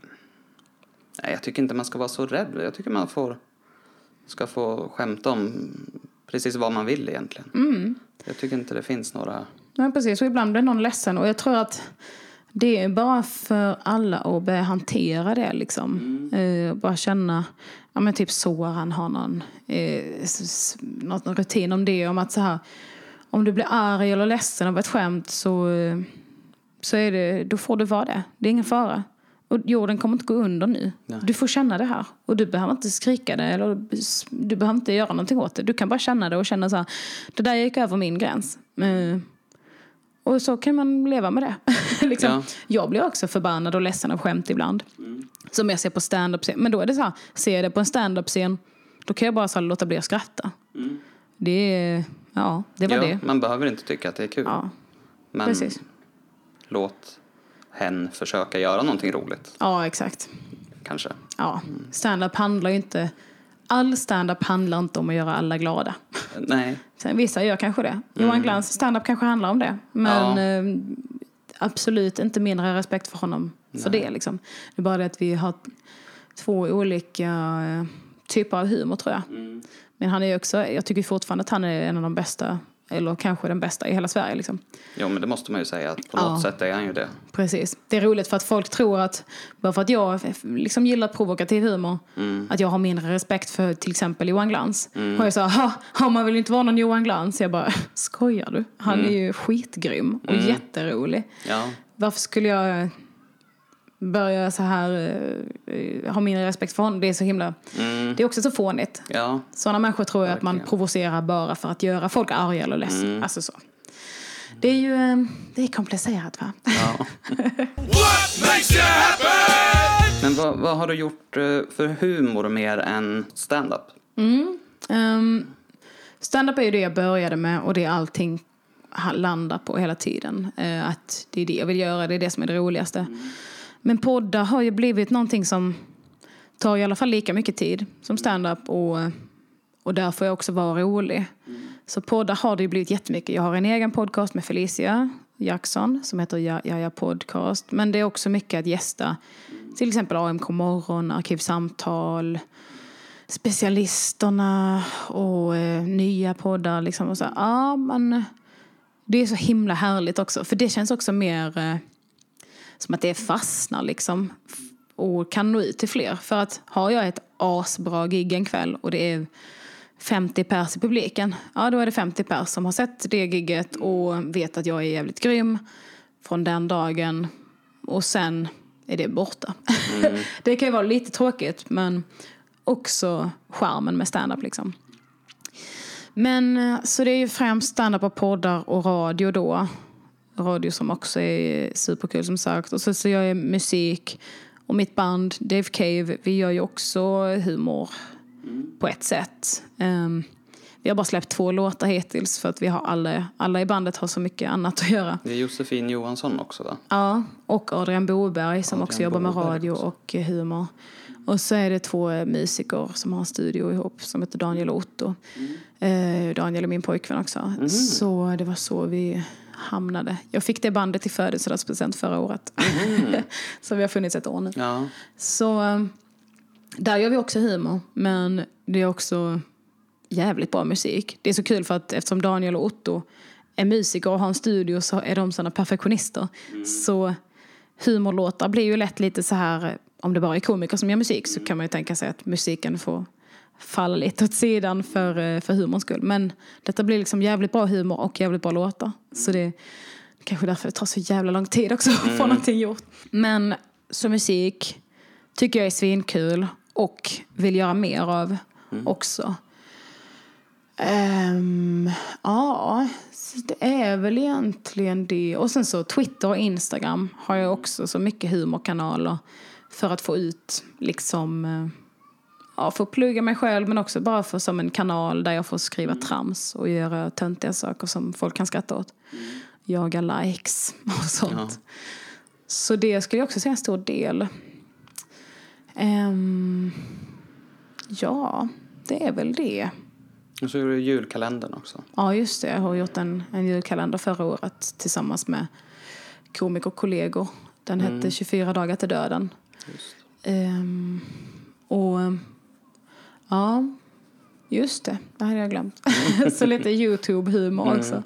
jag tycker inte man ska vara så rädd. Jag tycker man ska få skämta om precis vad man vill egentligen. Jag tycker inte det finns några... Ja, precis. Och ibland blir någon ledsen. Och jag tror att det är bara för alla att börja hantera det liksom. Bara känna, ja men typ Soran har någon rutin om det. Om att så här, om du blir arg eller ledsen av ett skämt så är det, då får du vara det. Det är ingen fara. Och jorden kommer inte gå under nu. Nej. Du får känna det här. Och du behöver inte skrika det. Eller du behöver inte göra någonting åt det. Du kan bara känna det och känna så här. Det där gick över min gräns. Och så kan man leva med det. liksom. Ja. Jag blir också förbannad och ledsen av skämt ibland. Som jag ser på stand-up-scen. Men då är det så här. Ser jag det på en stand-up-scen. Då kan jag bara så här, låta bli att skratta. Det var det. Man behöver inte tycka att det är kul. Ja, men precis. Låt hen försöka göra någonting roligt. Ja, exakt. Kanske. Ja, stand-up handlar ju inte... All stand-up handlar inte om att göra alla glada. Nej. Sen vissa gör kanske det. Johan Glans stand-up kanske handlar om det. Men absolut inte mindre respekt för honom för det. Liksom. Det är bara det att vi har 2 olika typer av humor, tror jag. Men han är också... Jag tycker fortfarande att han är en av de bästa... Eller kanske den bästa i hela Sverige liksom. Jo, men det måste man ju säga att på något sätt är han ju det. Precis. Det är roligt för att folk tror att bara för att jag liksom gillar provokativ humor att jag har mindre respekt för till exempel Johan Glans. Och jag sa, man vill inte vara någon Johan Glans. Jag bara, skojar du? Han är ju skitgrym och jätterolig. Ja. Varför skulle jag börja så här ha mindre respekt för honom? Det är så himla... Det är också så fånigt. Ja. Sådana människor tror jag att man provocerar bara för att göra folk arga eller ledsen. Alltså så. Det är ju... det är komplicerat, va? Ja. What makes you happy? Men vad har du gjort för humor mer än stand-up? Stand-up är ju det jag började med och det är allting landar på hela tiden. Att det är det jag vill göra, det är det som är det roligaste. Men poddar har ju blivit någonting som tar i alla fall lika mycket tid som stand-up och där får jag också vara rolig. Så poddar har det ju blivit jättemycket. Jag har en egen podcast med Felicia Jackson som heter Jaja Podcast. Men det är också mycket att gästa till exempel AMK Morgon, Arkivsamtal, Specialisterna och nya poddar. Liksom. Och så, men det är så himla härligt också. För det känns också mer som att det fastnar liksom och kan nå ut till fler. För att har jag ett asbra gig en kväll och det är 50 pers i publiken, då är det 50 pers som har sett det gigget och vet att jag är jävligt grym från den dagen och sen är det borta. Det kan ju vara lite tråkigt men också charmen med stand-up liksom. Men så det är ju främst stand-up och poddar och radio då. Radio som också är superkul som sagt. Och så gör jag musik Och mitt band Dave Cave, vi gör ju också humor på ett sätt. Vi har bara släppt 2 låtar hittills för att vi har alla i bandet har så mycket annat att göra. Det är Josefin Johansson också, va? Ja, och Adrian Boberg som också jobbar med radio också. och humor. Och så är det 2 musiker som har en studio ihop som heter Daniel och Otto. Daniel är min pojkvän också. Så det var så vi hamnade. Jag fick det bandet i födelsedagspresent förra året. Så vi har funnits ett år nu. Ja. Så där gör vi också humor. Men det är också jävligt bra musik. Det är så kul för att eftersom Daniel och Otto är musiker och har en studio så är de sådana perfektionister. Så humorlåtar blir ju lätt lite så här, om det bara är komiker som gör musik så kan man ju tänka sig att musiken får falla lite åt sidan för humorns skull. Men detta blir liksom jävligt bra humor och jävligt bra låtar. Så det är kanske därför det tar så jävla lång tid också att få någonting gjort. Men så musik tycker jag är svinkul och vill göra mer av också. Ja, det är väl egentligen det. Och sen så Twitter och Instagram har jag också så mycket humorkanaler för att få ut liksom, ja, få plugga mig själv men också bara för som en kanal där jag får skriva trams och göra töntiga saker som folk kan skratta åt. Jaga likes och sånt. Ja. Så det skulle jag också säga en stor del. Ja, det är väl det. Och så gjorde du julkalendern också. Ja, just det. Jag har gjort en julkalender förra året tillsammans med komikerkollegor. Den hette 24 dagar till döden. Just. Och ja, just det. Det hade jag glömt. Så lite YouTube-humor också.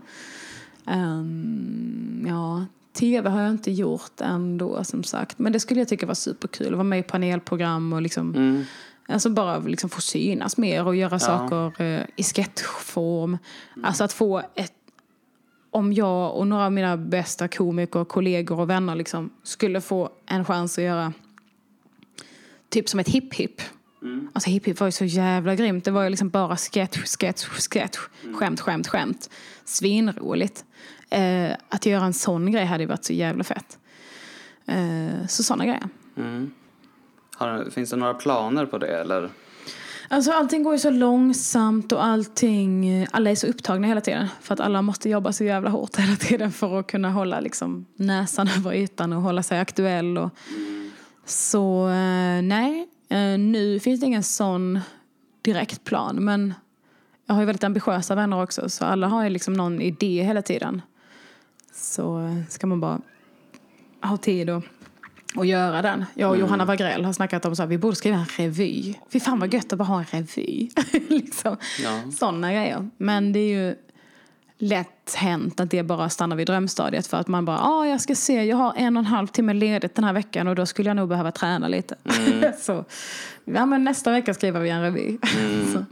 Ja, TV har jag inte gjort ändå som sagt. Men det skulle jag tycka var superkul. Att vara med i panelprogram och liksom... Alltså bara liksom få synas mer och göra saker i sketchform. Alltså att få om jag och några av mina bästa komiker, kollegor och vänner liksom skulle få en chans att göra typ som ett hip-hip. Alltså hip-hip var ju så jävla grymt. Det var ju liksom bara sketch, skämt. Svinroligt. Att göra en sån grej hade ju varit så jävla fett. Så såna grejer. Finns det några planer på det eller? Alltså allting går ju så långsamt och alla är så upptagna hela tiden för att alla måste jobba så jävla hårt hela tiden för att kunna hålla liksom näsan över ytan och hålla sig aktuell och så nej, nu finns det ingen sån direkt plan, men jag har ju väldigt ambitiösa vänner också så alla har ju liksom någon idé hela tiden. Så ska man bara ha tid och göra den. Jag och Johanna Wagrell har snackat om så här, vi borde skriva en revy. Fy fan vad gött att bara ha en revy. liksom. Sådana grejer. Men det är ju lätt hänt att det bara stannar vid drömstadiet för att man bara, jag ska se, jag har 1,5 timme ledigt den här veckan och då skulle jag nog behöva träna lite. Så, ja men nästa vecka skriver vi en revy. Så.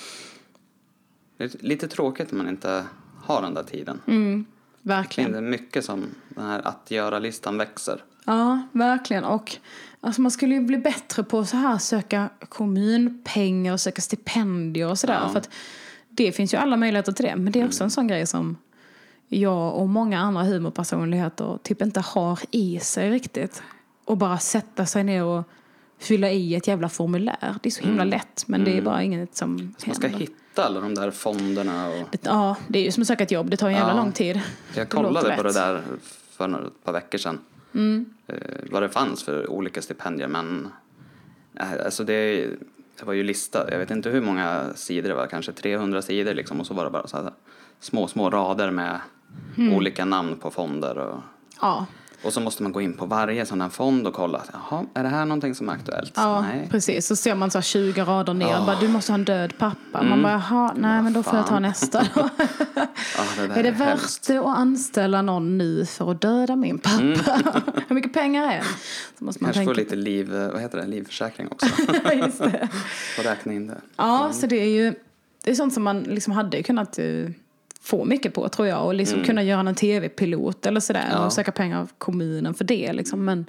Det är lite tråkigt om man inte har den där tiden. Verkligen. Det är mycket som den här att göra-listan växer. Ja, verkligen. Och alltså, man skulle ju bli bättre på så här söka kommunpengar och söka stipendier och sådär. För att det finns ju alla möjligheter till det. Men det är också en sån grej som jag och många andra humorpersonligheter typ inte har i sig riktigt. Och bara sätta sig ner och fylla i ett jävla formulär. Det är så himla lätt, men det är bara inget som händer. Man ska hitta alla de där fonderna. Ja, det är ju som att söka ett jobb. Det tar en jävla lång tid. Jag kollade på det där för ett par veckor sedan. Vad det fanns för olika stipendier. Men alltså det var ju lista. Jag vet inte hur många sidor det var. Kanske 300 sidor liksom. Och så var det bara så här små rader med olika namn på fonder. Och så måste man gå in på varje sån här fond och kolla. Jaha, är det här någonting som är aktuellt? Ja, nej. Precis. Så ser man så här 20 rader ner. Bara, du måste ha en död pappa. Man bara, jaha, nej men då får jag ta nästa då. Är det värt att anställa någon nu för att döda min pappa? Hur mycket pengar är det? Så måste man kanske få lite livförsäkring också. Just det. Och räkna in det. Ja, så det är sånt som man liksom hade kunnat få mycket på, tror jag. Och liksom kunna göra en tv-pilot eller sådär. Och söka pengar av kommunen för det. Liksom. Men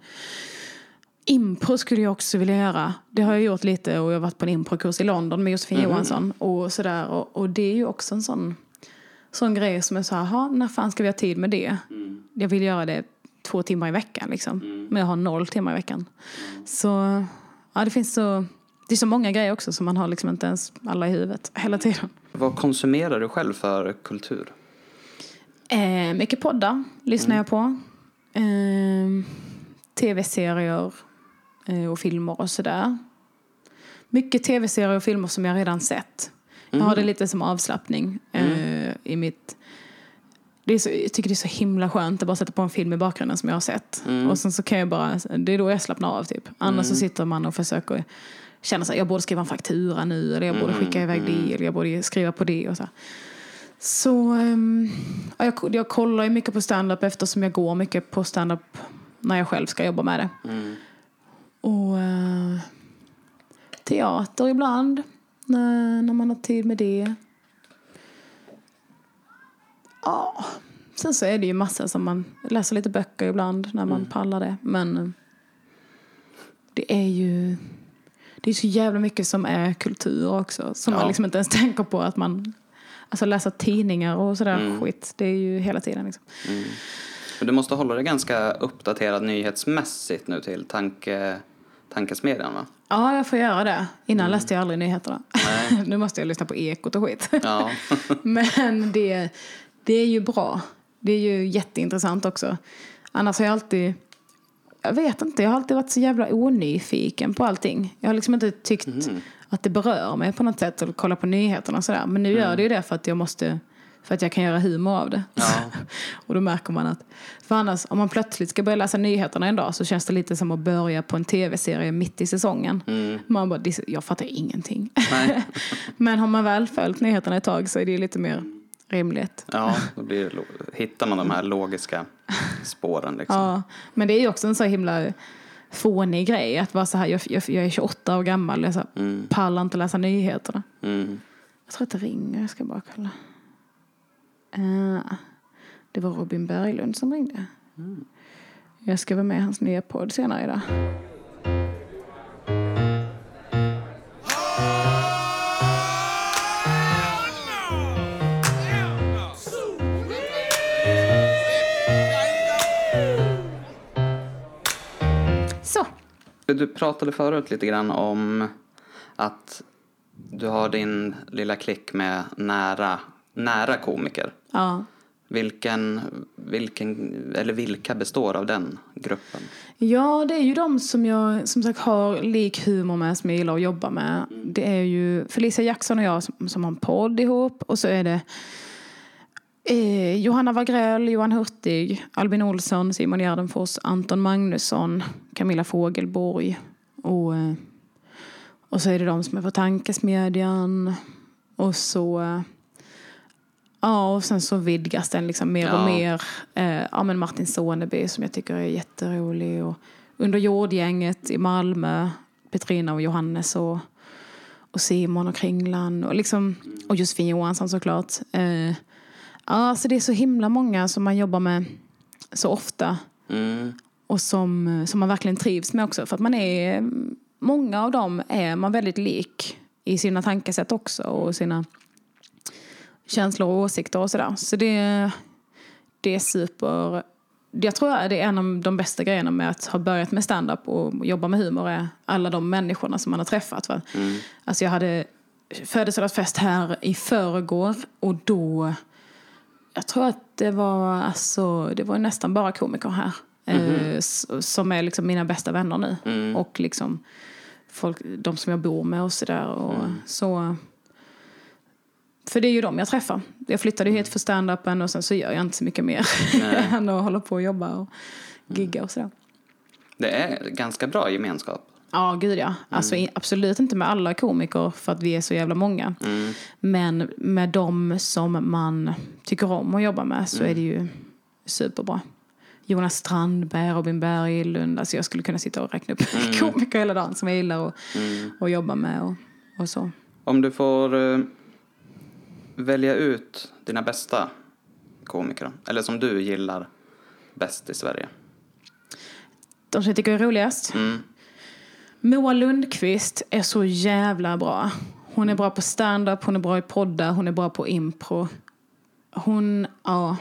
impro skulle jag också vilja göra. Det har jag gjort lite och jag har varit på en improkurs i London med Josefin Johansson. Och sådär. Och det är ju också en sån grej som är så här, när fan ska vi ha tid med det? Jag vill göra det 2 timmar i veckan liksom. Men jag har 0 timmar i veckan. Så ja, det är så många grejer också som man har liksom inte ens alla i huvudet hela tiden. Vad konsumerar du själv för kultur? Mycket poddar lyssnar jag på. Tv-serier och filmer och sådär. Mycket tv-serier och filmer som jag redan sett. Jag har det lite som avslappning i mitt... jag tycker det är så himla skönt att bara sätta på en film i bakgrunden som jag har sett. Och sen så kan jag bara... Det är då jag slappnar av typ. Annars så sitter man och försöker känna sig, jag borde skriva en faktura nu, eller jag borde skicka iväg det, eller jag borde skriva på det och så. Så jag kollar ju mycket på stand-up eftersom jag går mycket på stand-up när jag själv ska jobba med det. Och teater ibland när man har tid med det. Ja, sen så är det ju massa som man läser lite böcker ibland när man pallar det. Men det är så jävla mycket som är kultur också. Som man liksom inte ens tänker på att man... Alltså läsa tidningar och sådär skit. Det är ju hela tiden liksom. Men du måste hålla dig ganska uppdaterad nyhetsmässigt nu till tankesmedjan, va? Ja, jag får göra det. Innan läste jag aldrig nyheterna. Nu måste jag lyssna på Ekot och skit. Ja. Men det är ju bra. Det är ju jätteintressant också. Annars har jag alltid... Jag vet inte, jag har alltid varit så jävla onyfiken på allting. Jag har liksom inte tyckt att det berör mig på något sätt att kolla på nyheterna och sådär. Men nu gör det ju det för att för att jag kan göra humor av det. Ja. Och då märker man att... För annars, om man plötsligt ska börja läsa nyheterna en dag så känns det lite som att börja på en tv-serie mitt i säsongen. Man bara, jag fattar ingenting. Nej. Men har man väl följt nyheterna ett tag så är det lite mer rimligt. Ja, då hittar man de här logiska spåren liksom. Ja, men det är ju också en så himla fånig grej att vara så här, jag är 28 år gammal, jag pallar inte läsa nyheterna. Jag tror att det ringer, jag ska bara kolla. Det var Robin Berglund som ringde. Jag ska vara med i hans nya podd senare idag. Så. Du pratade förut lite grann om att du har din lilla klick med nära komiker. Ja. Vilka består av den gruppen? Ja, det är ju de som jag som sagt har lik humor med, som jag gillar att jobba med. Det är ju Felicia Jackson och jag som har en podd ihop. Och så är det Johanna Wagrell, Johan Hurtig, Albin Olsson, Simon Gärdenfors, Anton Magnusson, Camilla Fogelborg. Och så är det de som är på Tankesmedjan. Och så... Ja, och sen så vidgas den liksom mer och mer. Men Martin Soneby som jag tycker är jätterolig. Och Under jordgänget i Malmö. Petrina och Johannes och Simon och Kringlan. Och, liksom, och Josefin Johansson såklart. Så det är så himla många som man jobbar med så ofta. Och som man verkligen trivs med också. För att många av dem är man väldigt lik i sina tankesätt också. Och sina... känslor och åsikter och sådär. Så det är super... Jag tror att det är en av de bästa grejerna med att ha börjat med stand-up och jobba med humor är alla de människorna som man har träffat. Alltså jag hade födelsedagsfest här i förrgår och då... Jag tror att det var nästan bara komiker här. Som är liksom mina bästa vänner nu. Och liksom de som jag bor med och sådär. Och så... För det är ju de jag träffar. Jag flyttade hit för stand-upen och sen så gör jag inte så mycket mer än att hålla på och jobba och gigga och sådär. Det är ganska bra gemenskap. Ja, gud ja. Alltså absolut inte med alla komiker för att vi är så jävla många. Men med de som man tycker om att jobba med så är det ju superbra. Jonas Strandberg, Robin Berglund. Alltså jag skulle kunna sitta och räkna upp komiker hela dagen som jag gillar att jobba med och så. Om du får... välja ut dina bästa komiker. Eller som du gillar bäst i Sverige. De som jag tycker är roligast. Moa Lundqvist är så jävla bra. Hon är bra på stand-up, hon är bra i poddar, hon är bra på impro.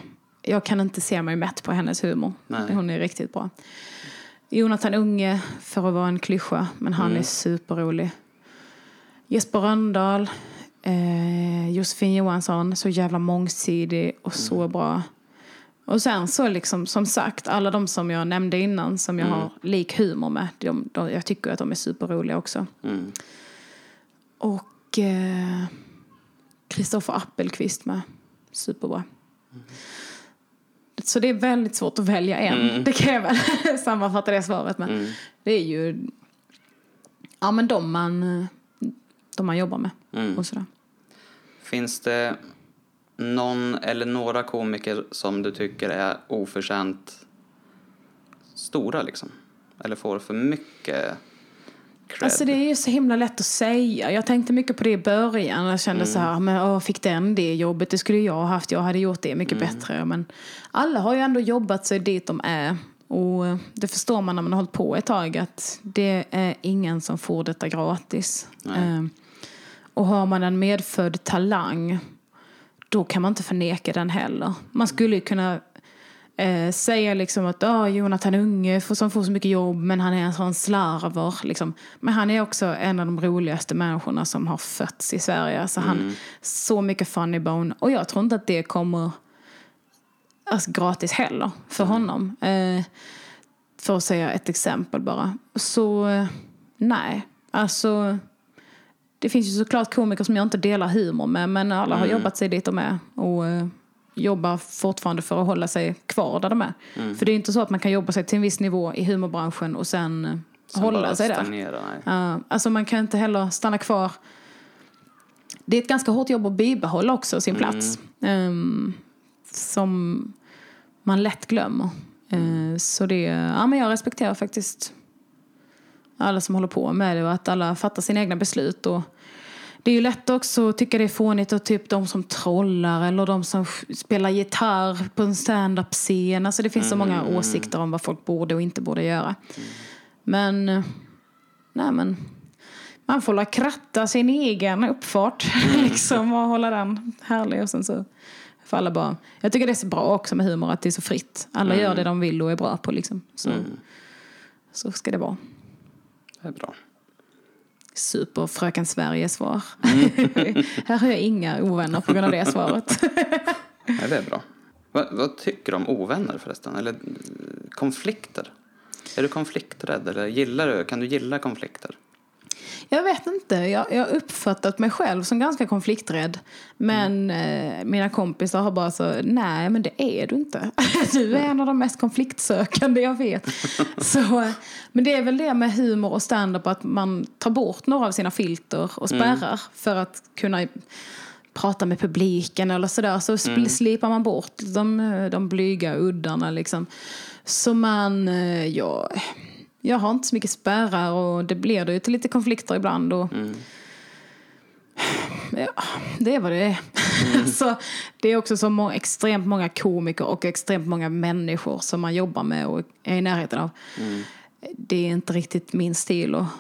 jag kan inte se mig mätt på hennes humor. Nej. Hon är riktigt bra. Jonathan Unge, för att vara en klyscha, men han är superrolig. Jesper Rönndahl, Josefin Johansson, så jävla mångsidig och så bra. Och sen så liksom, som sagt, alla de som jag nämnde innan som jag har lik humor med, jag tycker att de är superroliga också. Och Kristoffer Appelqvist med, superbra. Så det är väldigt svårt att välja en. Det kan jag väl sammanfatta det svaret med. Det är ju men de man jobbar med och sådär. Finns det någon eller några komiker som du tycker är oförtjänt stora liksom? Eller får för mycket cred? Alltså det är ju så himla lätt att säga. Jag tänkte mycket på det i början. Jag kände så här, men fick den det jobbet? Det skulle jag ha haft. Jag hade gjort det mycket bättre. Men alla har ju ändå jobbat sig dit de är. Och det förstår man när man har hållit på ett tag, att det är ingen som får detta gratis. Och har man en medfödd talang, då kan man inte förneka den heller. Man skulle kunna säga liksom att Jonathan Unge som får så mycket jobb, men han är en sån slarver liksom. Men han är också en av de roligaste människorna som har fötts i Sverige. Så han så mycket funny bone. Och jag tror inte att det kommer gratis heller för honom. För att säga ett exempel bara. Så nej, alltså det finns ju såklart komiker som jag inte delar humor med, men alla har jobbat sig dit de är och jobbar fortfarande för att hålla sig kvar där de är. För det är inte så att man kan jobba sig till en viss nivå i humorbranschen och sen hålla sig där. Alltså man kan inte heller stanna kvar. Det är ett ganska hårt jobb att bibehålla också sin plats. Som man lätt glömmer. Så det, men jag respekterar faktiskt alla som håller på med det och att alla fattar sina egna beslut. Och det är ju lätt också att tycka det är fånigt och typ de som trollar eller de som spelar gitarr på en stand-up-scen. Alltså det finns så många åsikter om vad folk borde och inte borde göra. Men nej, men man får kratta sin egen uppfart liksom, och hålla den härlig och sen så för alla bara. Jag tycker det är så bra också med humor att det är så fritt. Alla gör det de vill och är bra på liksom. Så ska det vara. Det är bra. Super Fröken Sverige svar. Här har jag inga ovänner på grund av det svaret. Nej, det är bra. Vad tycker du om ovänner förresten? Eller konflikter? Är du konflikträdd? Eller kan du gilla konflikter? Jag vet inte. Jag har uppfattat mig själv som ganska konflikträdd. Men mina kompisar har bara så, nej men det är du inte. Du är en av de mest konfliktsökande jag vet. Så, men det är väl det med humor och stand-up, att man tar bort några av sina filter och spärrar för att kunna prata med publiken eller sådär. Så slipar man bort de blyga uddarna liksom. Så man, jag har inte så mycket spärrar och det blir det ju till lite konflikter ibland. Och ja, det är vad det är. Så det är också så extremt många komiker och extremt många människor som man jobbar med och är i närheten av. Det är inte riktigt min stil att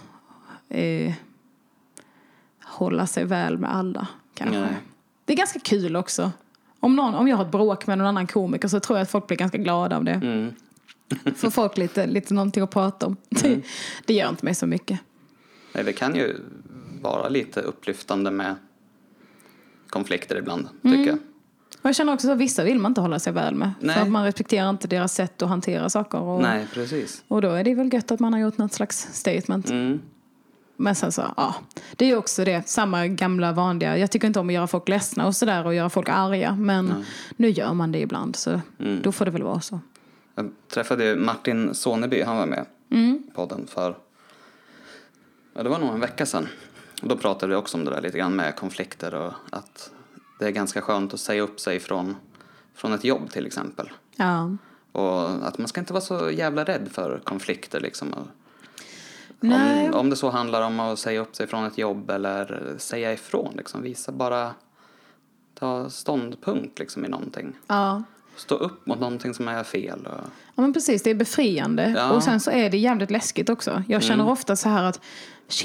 hålla sig väl med alla kanske. Nej. Det är ganska kul också. Om jag har ett bråk med någon annan komiker så tror jag att folk blir ganska glada av det. Får folk lite någonting att prata om. Det gör inte mig så mycket. Nej, det kan ju vara lite upplyftande med konflikter ibland, tycker jag. Och jag känner också att vissa vill man inte hålla sig väl med. Nej. För att man respekterar inte deras sätt att hantera saker. Nej, precis. Och då är det väl gött att man har gjort något slags statement. Men sen så, det är ju också det, samma gamla vanliga. Jag tycker inte om att göra folk ledsna och sådär och göra folk arga. Men nu gör man det ibland, så då får det väl vara så. Jag träffade Martin Soneby, han var med på podden för, det var nog en vecka sedan. Och då pratade vi också om det där lite grann med konflikter och att det är ganska skönt att säga upp sig från ett jobb till exempel. Ja. Och att man ska inte vara så jävla rädd för konflikter liksom. Nej. Om det så handlar om att säga upp sig från ett jobb eller säga ifrån liksom, visa bara, ta ståndpunkt liksom i någonting. Ja. Stå upp mot någonting som är fel. Ja, men precis, det är befriande. Ja. Och sen så är det jävligt läskigt också. Jag känner ofta så här att shit,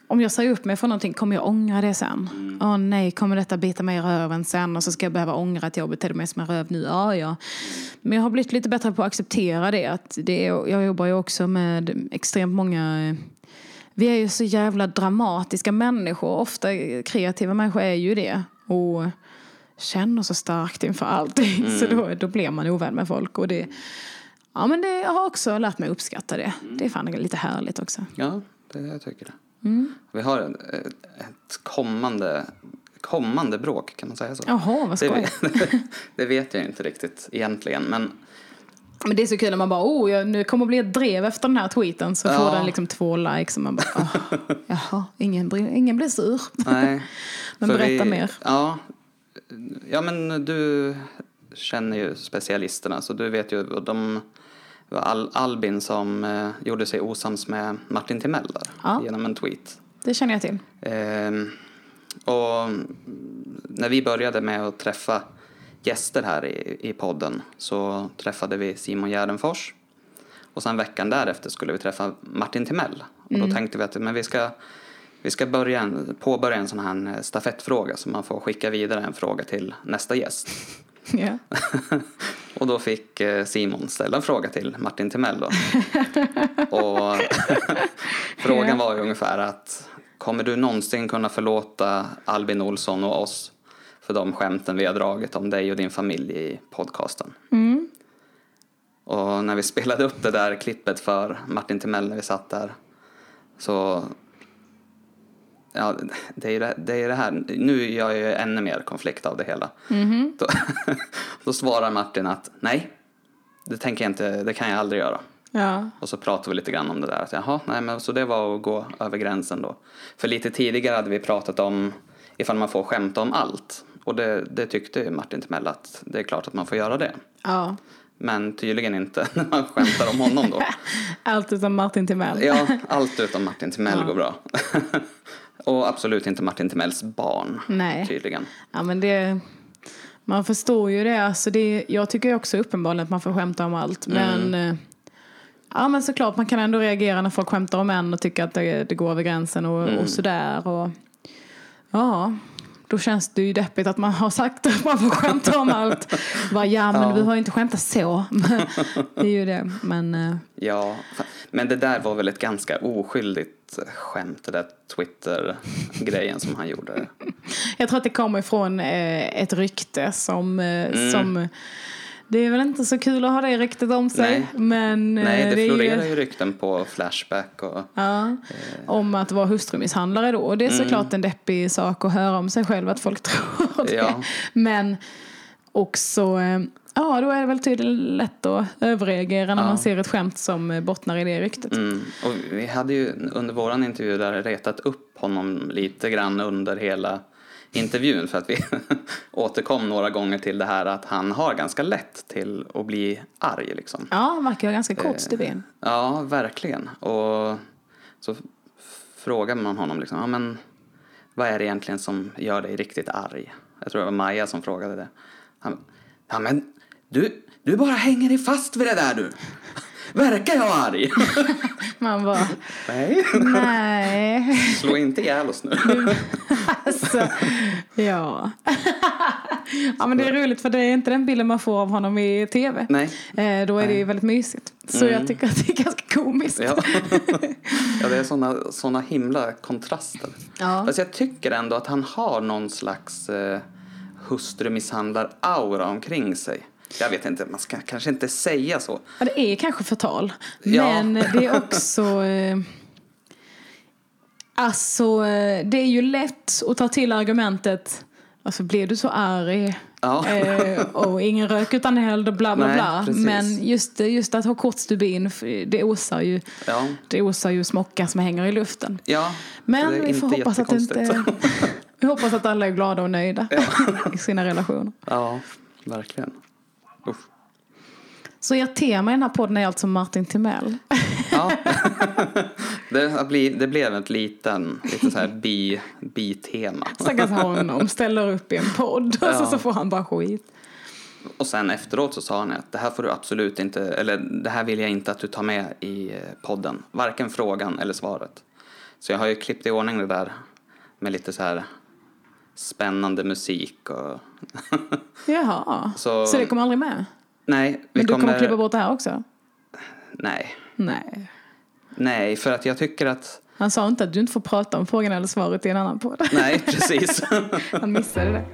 om jag säger upp mig för någonting, kommer jag ångra det sen? Nej, kommer detta bita mig i röven sen? Och så ska jag behöva ångra att jag betedde mig som en röv nu. Ja. Men jag har blivit lite bättre på att acceptera det. Att jag jobbar ju också med extremt många... Vi är ju så jävla dramatiska människor. Ofta kreativa människor är ju det. Och känner så starkt inför allting. Så då blir man ovän med folk. Och det... Ja, men jag har också lärt mig uppskatta det. Det är fan lite härligt också. Ja, jag tycker det. Vi har ett kommande bråk, kan man säga så. Jaha, vad skoj. Det vet jag inte riktigt egentligen, men det är så kul när man bara, nu kommer att bli ett drev efter den här tweeten. Så får den liksom 2 likes och man bara, jaha, ingen blir sur. Nej. Men berätta mer. Ja, men du känner ju specialisterna, så du vet ju det var Albin som gjorde sig osams med Martin Timell där, genom en tweet. Det känner jag till. Och när vi började med att träffa gäster här i podden så träffade vi Simon Gärdenfors. Och sen veckan därefter skulle vi träffa Martin Timell. Och då tänkte vi att vi ska påbörja en sån här stafettfråga, så man får skicka vidare en fråga till nästa gäst. Yeah. Och då fick Simon ställa en fråga till Martin Timell då. Och frågan var ju ungefär att: kommer du någonsin kunna förlåta Albin Olsson och oss för de skämten vi har dragit om dig och din familj i podcasten? Och när vi spelade upp det där klippet för Martin Timell när vi satt där, så det är det här. Nu är jag ju ännu mer konflikt av det hela. Då svarar Martin att nej, det tänker jag inte, det kan jag aldrig göra. Ja. Och så pratar vi lite grann om det där. Att, så det var att gå över gränsen då. För lite tidigare hade vi pratat om ifall man får skämta om allt. Och det tyckte Martin Timell att det är klart att man får göra det. Ja. Men tydligen inte när man skämtar om honom då. Allt utom Martin Timell. Ja, allt utom Martin Timell går bra. Och absolut inte Martin Timells barn. Nej. Tydligen. Ja, men man förstår ju det. Alltså jag tycker ju också uppenbarligen att man får skämta om allt. Men men såklart man kan ändå reagera när folk skämtar om en och tycker att det går över gränsen och sådär. Och då känns det ju deppigt att man har sagt att man får skämta om allt. Men vi har ju inte skämtat så. Det är ju det. Men, ja, men det där var väl ett ganska oskyldigt skämt, det där Twitter-grejen som han gjorde. Jag tror att det kommer ifrån ett rykte som det är väl inte så kul att ha det ryktet om sig. Nej, det florerar ju rykten på Flashback. Och, om att vara hustrumisshandlare då. Och det är såklart en deppig sak att höra om sig själv, att folk tror det. Ja. Men också, då är det väl tydligen lätt att överreagera när man ser ett skämt som bottnar i det ryktet. Och vi hade ju under våran intervju där retat upp honom lite grann under hela intervjun, för att vi återkom några gånger till det här att han har ganska lätt till att bli arg liksom. Ja, han verkar ganska kort stubin. Ja, verkligen. Och så frågar man honom liksom, men vad är det egentligen som gör dig riktigt arg? Jag tror det var Maja som frågade det. Men du bara hänger dig fast vid det där du. Verkar jag arg? Man bara... Nej. Slå inte ihjäl oss nu. Alltså, ja. Ja, men det är roligt, för det är inte den bilden man får av honom i tv. Nej. Då är det ju väldigt mysigt. Så jag tycker att det är ganska komiskt. Ja, det är såna himla kontraster. Ja. Fast jag tycker ändå att han har någon slags hustrumisshandlar-aura omkring sig. Jag vet inte, man ska kanske inte säga så. Ja, det är kanske förtal. Men det är också... Alltså, det är ju lätt att ta till argumentet. Alltså, blev du så arg? Ja. Och ingen rök utan eld och bla bla bla. Precis. Men just att ha kort stubin, det osar ju smocka som hänger i luften. Ja, men vi får hoppas att inte... Vi hoppas att alla är glada och nöjda i sina relationer. Ja, verkligen. Uff. Så ert tema i den här podden är alltså Martin Timell. Ja, det blev ett lite så här bi-tema. Stackars honom ställer upp i en podd och så får han bara skit. Och sen efteråt så sa han att det här får du absolut inte, eller det här vill jag inte att du tar med i podden. Varken frågan eller svaret. Så jag har ju klippt i ordning det där med lite så här spännande musik och... Jaha, Så- så det kommer aldrig med? Nej, Men du kommer klippa bort det här också? Nej. Nej. För att jag tycker att... Han sa inte att du inte får prata om frågan eller svaret i en annan podd. Nej, precis. Han missade det.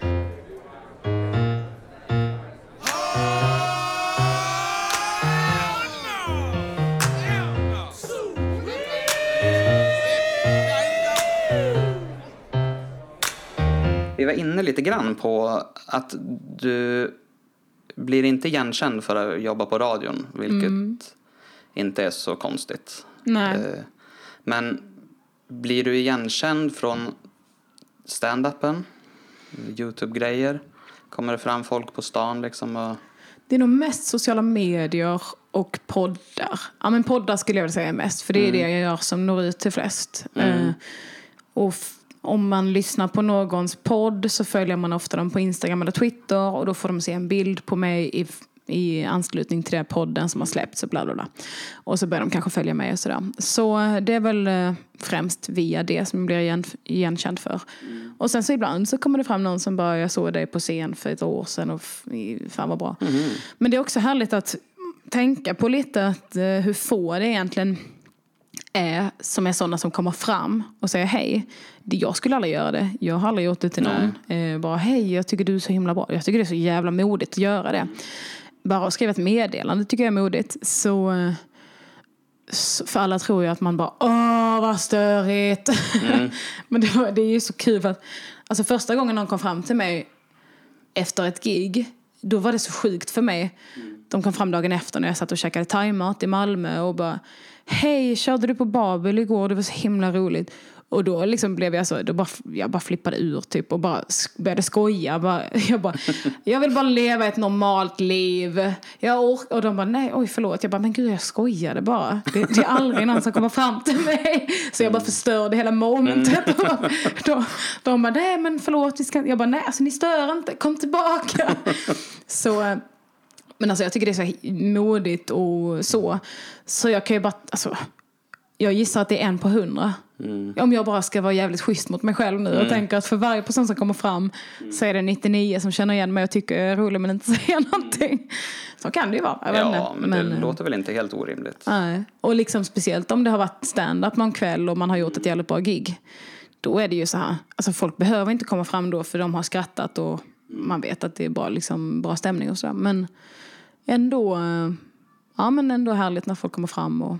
Vi var inne lite grann på att du blir inte igenkänd för att jobba på radion, vilket inte är så konstigt. Nej. Men blir du igenkänd från stand-upen, YouTube-grejer? Kommer det fram folk på stan liksom? Och... Det är nog mest sociala medier och poddar. Ja, men poddar skulle jag vilja säga mest. För det är det jag gör som når ut till flest. Och om man lyssnar på någons podd så följer man ofta dem på Instagram eller Twitter. Och då får de se en bild på mig i anslutning till den podden som har släppts och bla bla bla. Och så börjar de kanske följa mig och sådär. Så det är väl främst via det som jag blir igenkänd för. Och sen så ibland så kommer det fram någon som bara, jag såg dig på scen för ett år sedan och fan vad bra. Men det är också härligt att tänka på lite att hur få det egentligen är som är sådana som kommer fram och säger hej. Jag skulle aldrig göra det. Jag har aldrig gjort det till någon. Bara hej, jag tycker du är så himla bra. Jag tycker det är så jävla modigt att göra det. Bara att skriva ett meddelande tycker jag är modigt. Så för alla tror ju att man bara, vad störigt. Men det är ju så kul för att alltså första gången någon kom fram till mig efter ett gig, då var det så sjukt för mig. De kom fram dagen efter när jag satt och käkade thaimat i Malmö och bara, hej, körde du på Babel igår? Det var så himla roligt. Och då liksom blev jag så, jag bara flippade ur typ och bara började skoja. Jag vill bara leva ett normalt liv. Och de bara, nej, oj förlåt. Jag bara, men gud jag skojade bara. Det är aldrig någon som kommer fram till mig. Så jag bara förstörde hela momentet. De bara, nej men förlåt. Jag bara, nej alltså ni stör inte, kom tillbaka. Så... Men alltså jag tycker det är så modigt och så. Så jag kan ju bara, alltså, jag gissar att det är 1 på 100. Om jag bara ska vara jävligt schysst mot mig själv nu och tänker att för varje person som kommer fram så är det 99 som känner igen mig och tycker jag är rolig men inte säger någonting. Så kan det ju vara. Men det låter väl inte helt orimligt. Nej. Och liksom speciellt om det har varit stand-up någon kväll och man har gjort ett jävligt bra gig. Då är det ju så här, alltså folk behöver inte komma fram då för de har skrattat och man vet att det är bra, liksom, bra stämning och sådär. Men ändå härligt när folk kommer fram och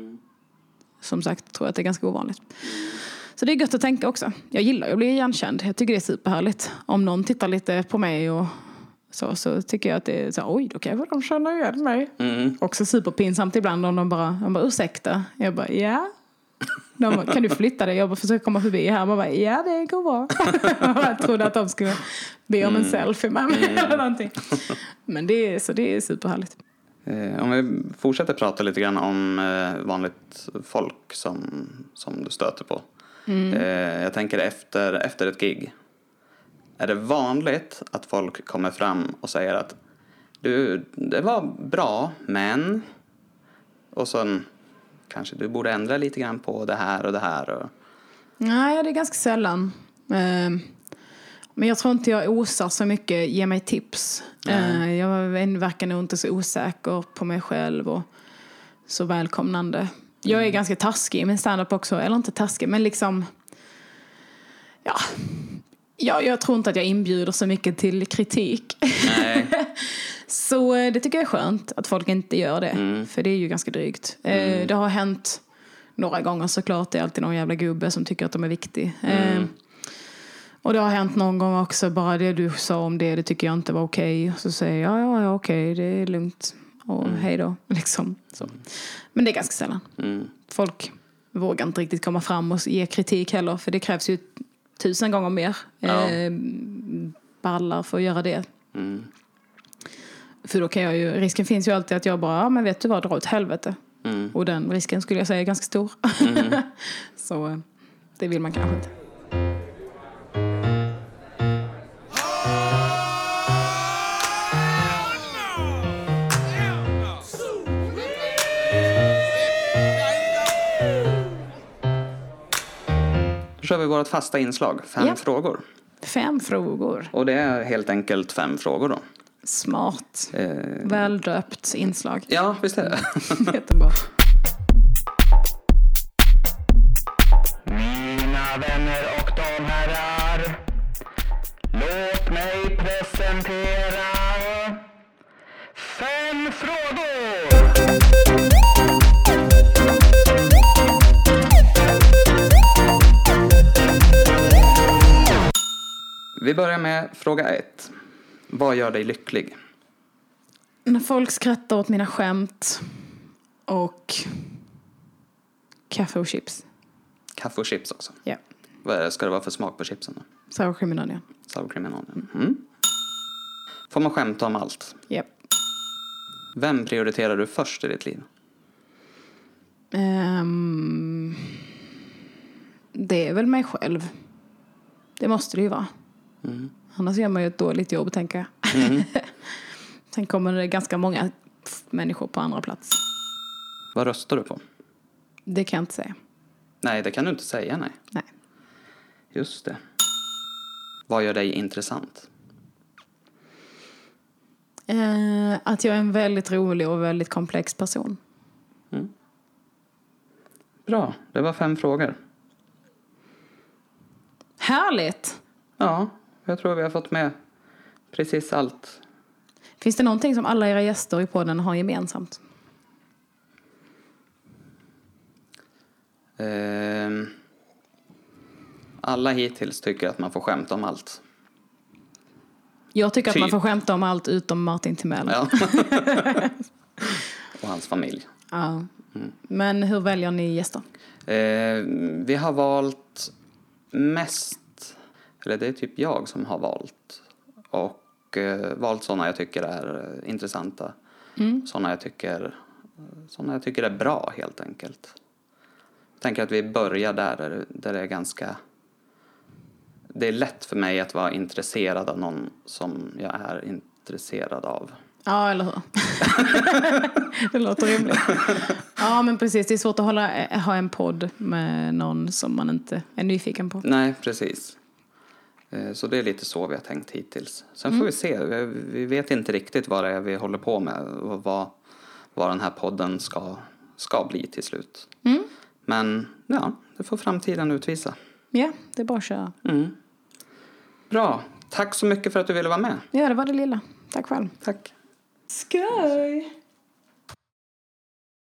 som sagt tror jag att det är ganska ovanligt. Så det är gött att tänka också. Jag gillar att bli igenkänd. Jag tycker det är superhärligt. Om någon tittar lite på mig och så tycker jag att det är så oj, då kan de känna igen mig. Också superpinsamt ibland om de bara ursäkta. Jag bara, ja. De bara, kan du flytta dig? Jag bara försöker komma förbi här. Man bara, ja det går bra. Jag trodde att de skulle be om en selfie med mig eller någonting. Men det är superhärligt. Om vi fortsätter prata lite grann om vanligt folk som du stöter på. Jag tänker efter ett gig. Är det vanligt att folk kommer fram och säger att du, det var bra, men... Och sen kanske du borde ändra lite grann på det här och det här. Och... Nej, det är ganska sällan. Men jag tror inte jag osar så mycket, ge mig tips. Jag verkar nog inte så osäker på mig själv och så välkomnande. Jag är ganska taskig i min stand-up också. Eller inte taskig, men liksom... Ja, jag tror inte att jag inbjuder så mycket till kritik. Nej. Så det tycker jag är skönt att folk inte gör det. För det är ju ganska drygt. Det har hänt några gånger såklart. Det är alltid någon jävla gubbe som tycker att de är viktig. Och det har hänt någon gång också. Bara det du sa om det tycker jag inte var okej. Så säger jag, ja okej, det är lugnt. Och hej då, liksom. Så. Men det är ganska sällan. Folk vågar inte riktigt komma fram och ge kritik heller. För det krävs ju 1000 gånger mer ballar för att göra det. För då kan jag ju, risken finns ju alltid att jag bara, men vet du vad, dra åt helvete. Och den risken skulle jag säga är ganska stor. Så det vill man kanske inte. kör vi vårt fasta inslag, 5 Ja. frågor. 5 frågor. Och det är helt enkelt 5 frågor då. Smart. Väldöpt inslag. Ja, visst är det. Jättebra. Mina vänner och damherrar, låt mig presentera 5 frågor. Vi börjar med fråga 1. Vad gör dig lycklig? När folk skrattar åt mina skämt och kaffe och chips. Kaffe och chips också. Ja. Vad ska det vara för smak på chipsen då? Sour cream and onion. Sour cream and onion. Mm. Får man skämta om allt? Ja. Vem prioriterar du först i ditt liv? Det är väl mig själv. Det måste det ju vara. Annars gör man ju ett dåligt jobb, tänker jag. Sen kommer det ganska många människor på andra plats. Vad röstar du på? Det kan jag inte säga. Nej, det kan du inte säga, nej. Nej. Just det. Vad gör dig intressant? Att jag är en väldigt rolig och väldigt komplex person. Bra, det var 5 frågor. Härligt! Ja, jag tror vi har fått med precis allt. Finns det någonting som alla era gäster i podden har gemensamt? Alla hittills tycker att man får skämta om allt. Jag tycker att man Typ. får skämta om allt utom Martin Timell. Ja. Och hans familj. Ja. Men hur väljer ni gäster? Vi har valt mest, eller det är typ jag som har valt. Och valt sådana jag tycker är intressanta. Sådana jag tycker är bra helt enkelt. Jag tänker att vi börjar där det är ganska... Det är lätt för mig att vara intresserad av någon som jag är intresserad av. Ja, eller hur? Det låter rimligt. Ja, men precis. Det är svårt att ha en podd med någon som man inte är nyfiken på. Nej, precis. Så det är lite så vi har tänkt hittills. Sen får vi se. Vi vet inte riktigt vad det är vi håller på med. Och vad den här podden ska bli till slut. Men ja, det får framtiden utvisa. Ja, det är bara att köra. Bra. Tack så mycket för att du ville vara med. Ja, det var det lilla. Tack själv. Tack. Skoj!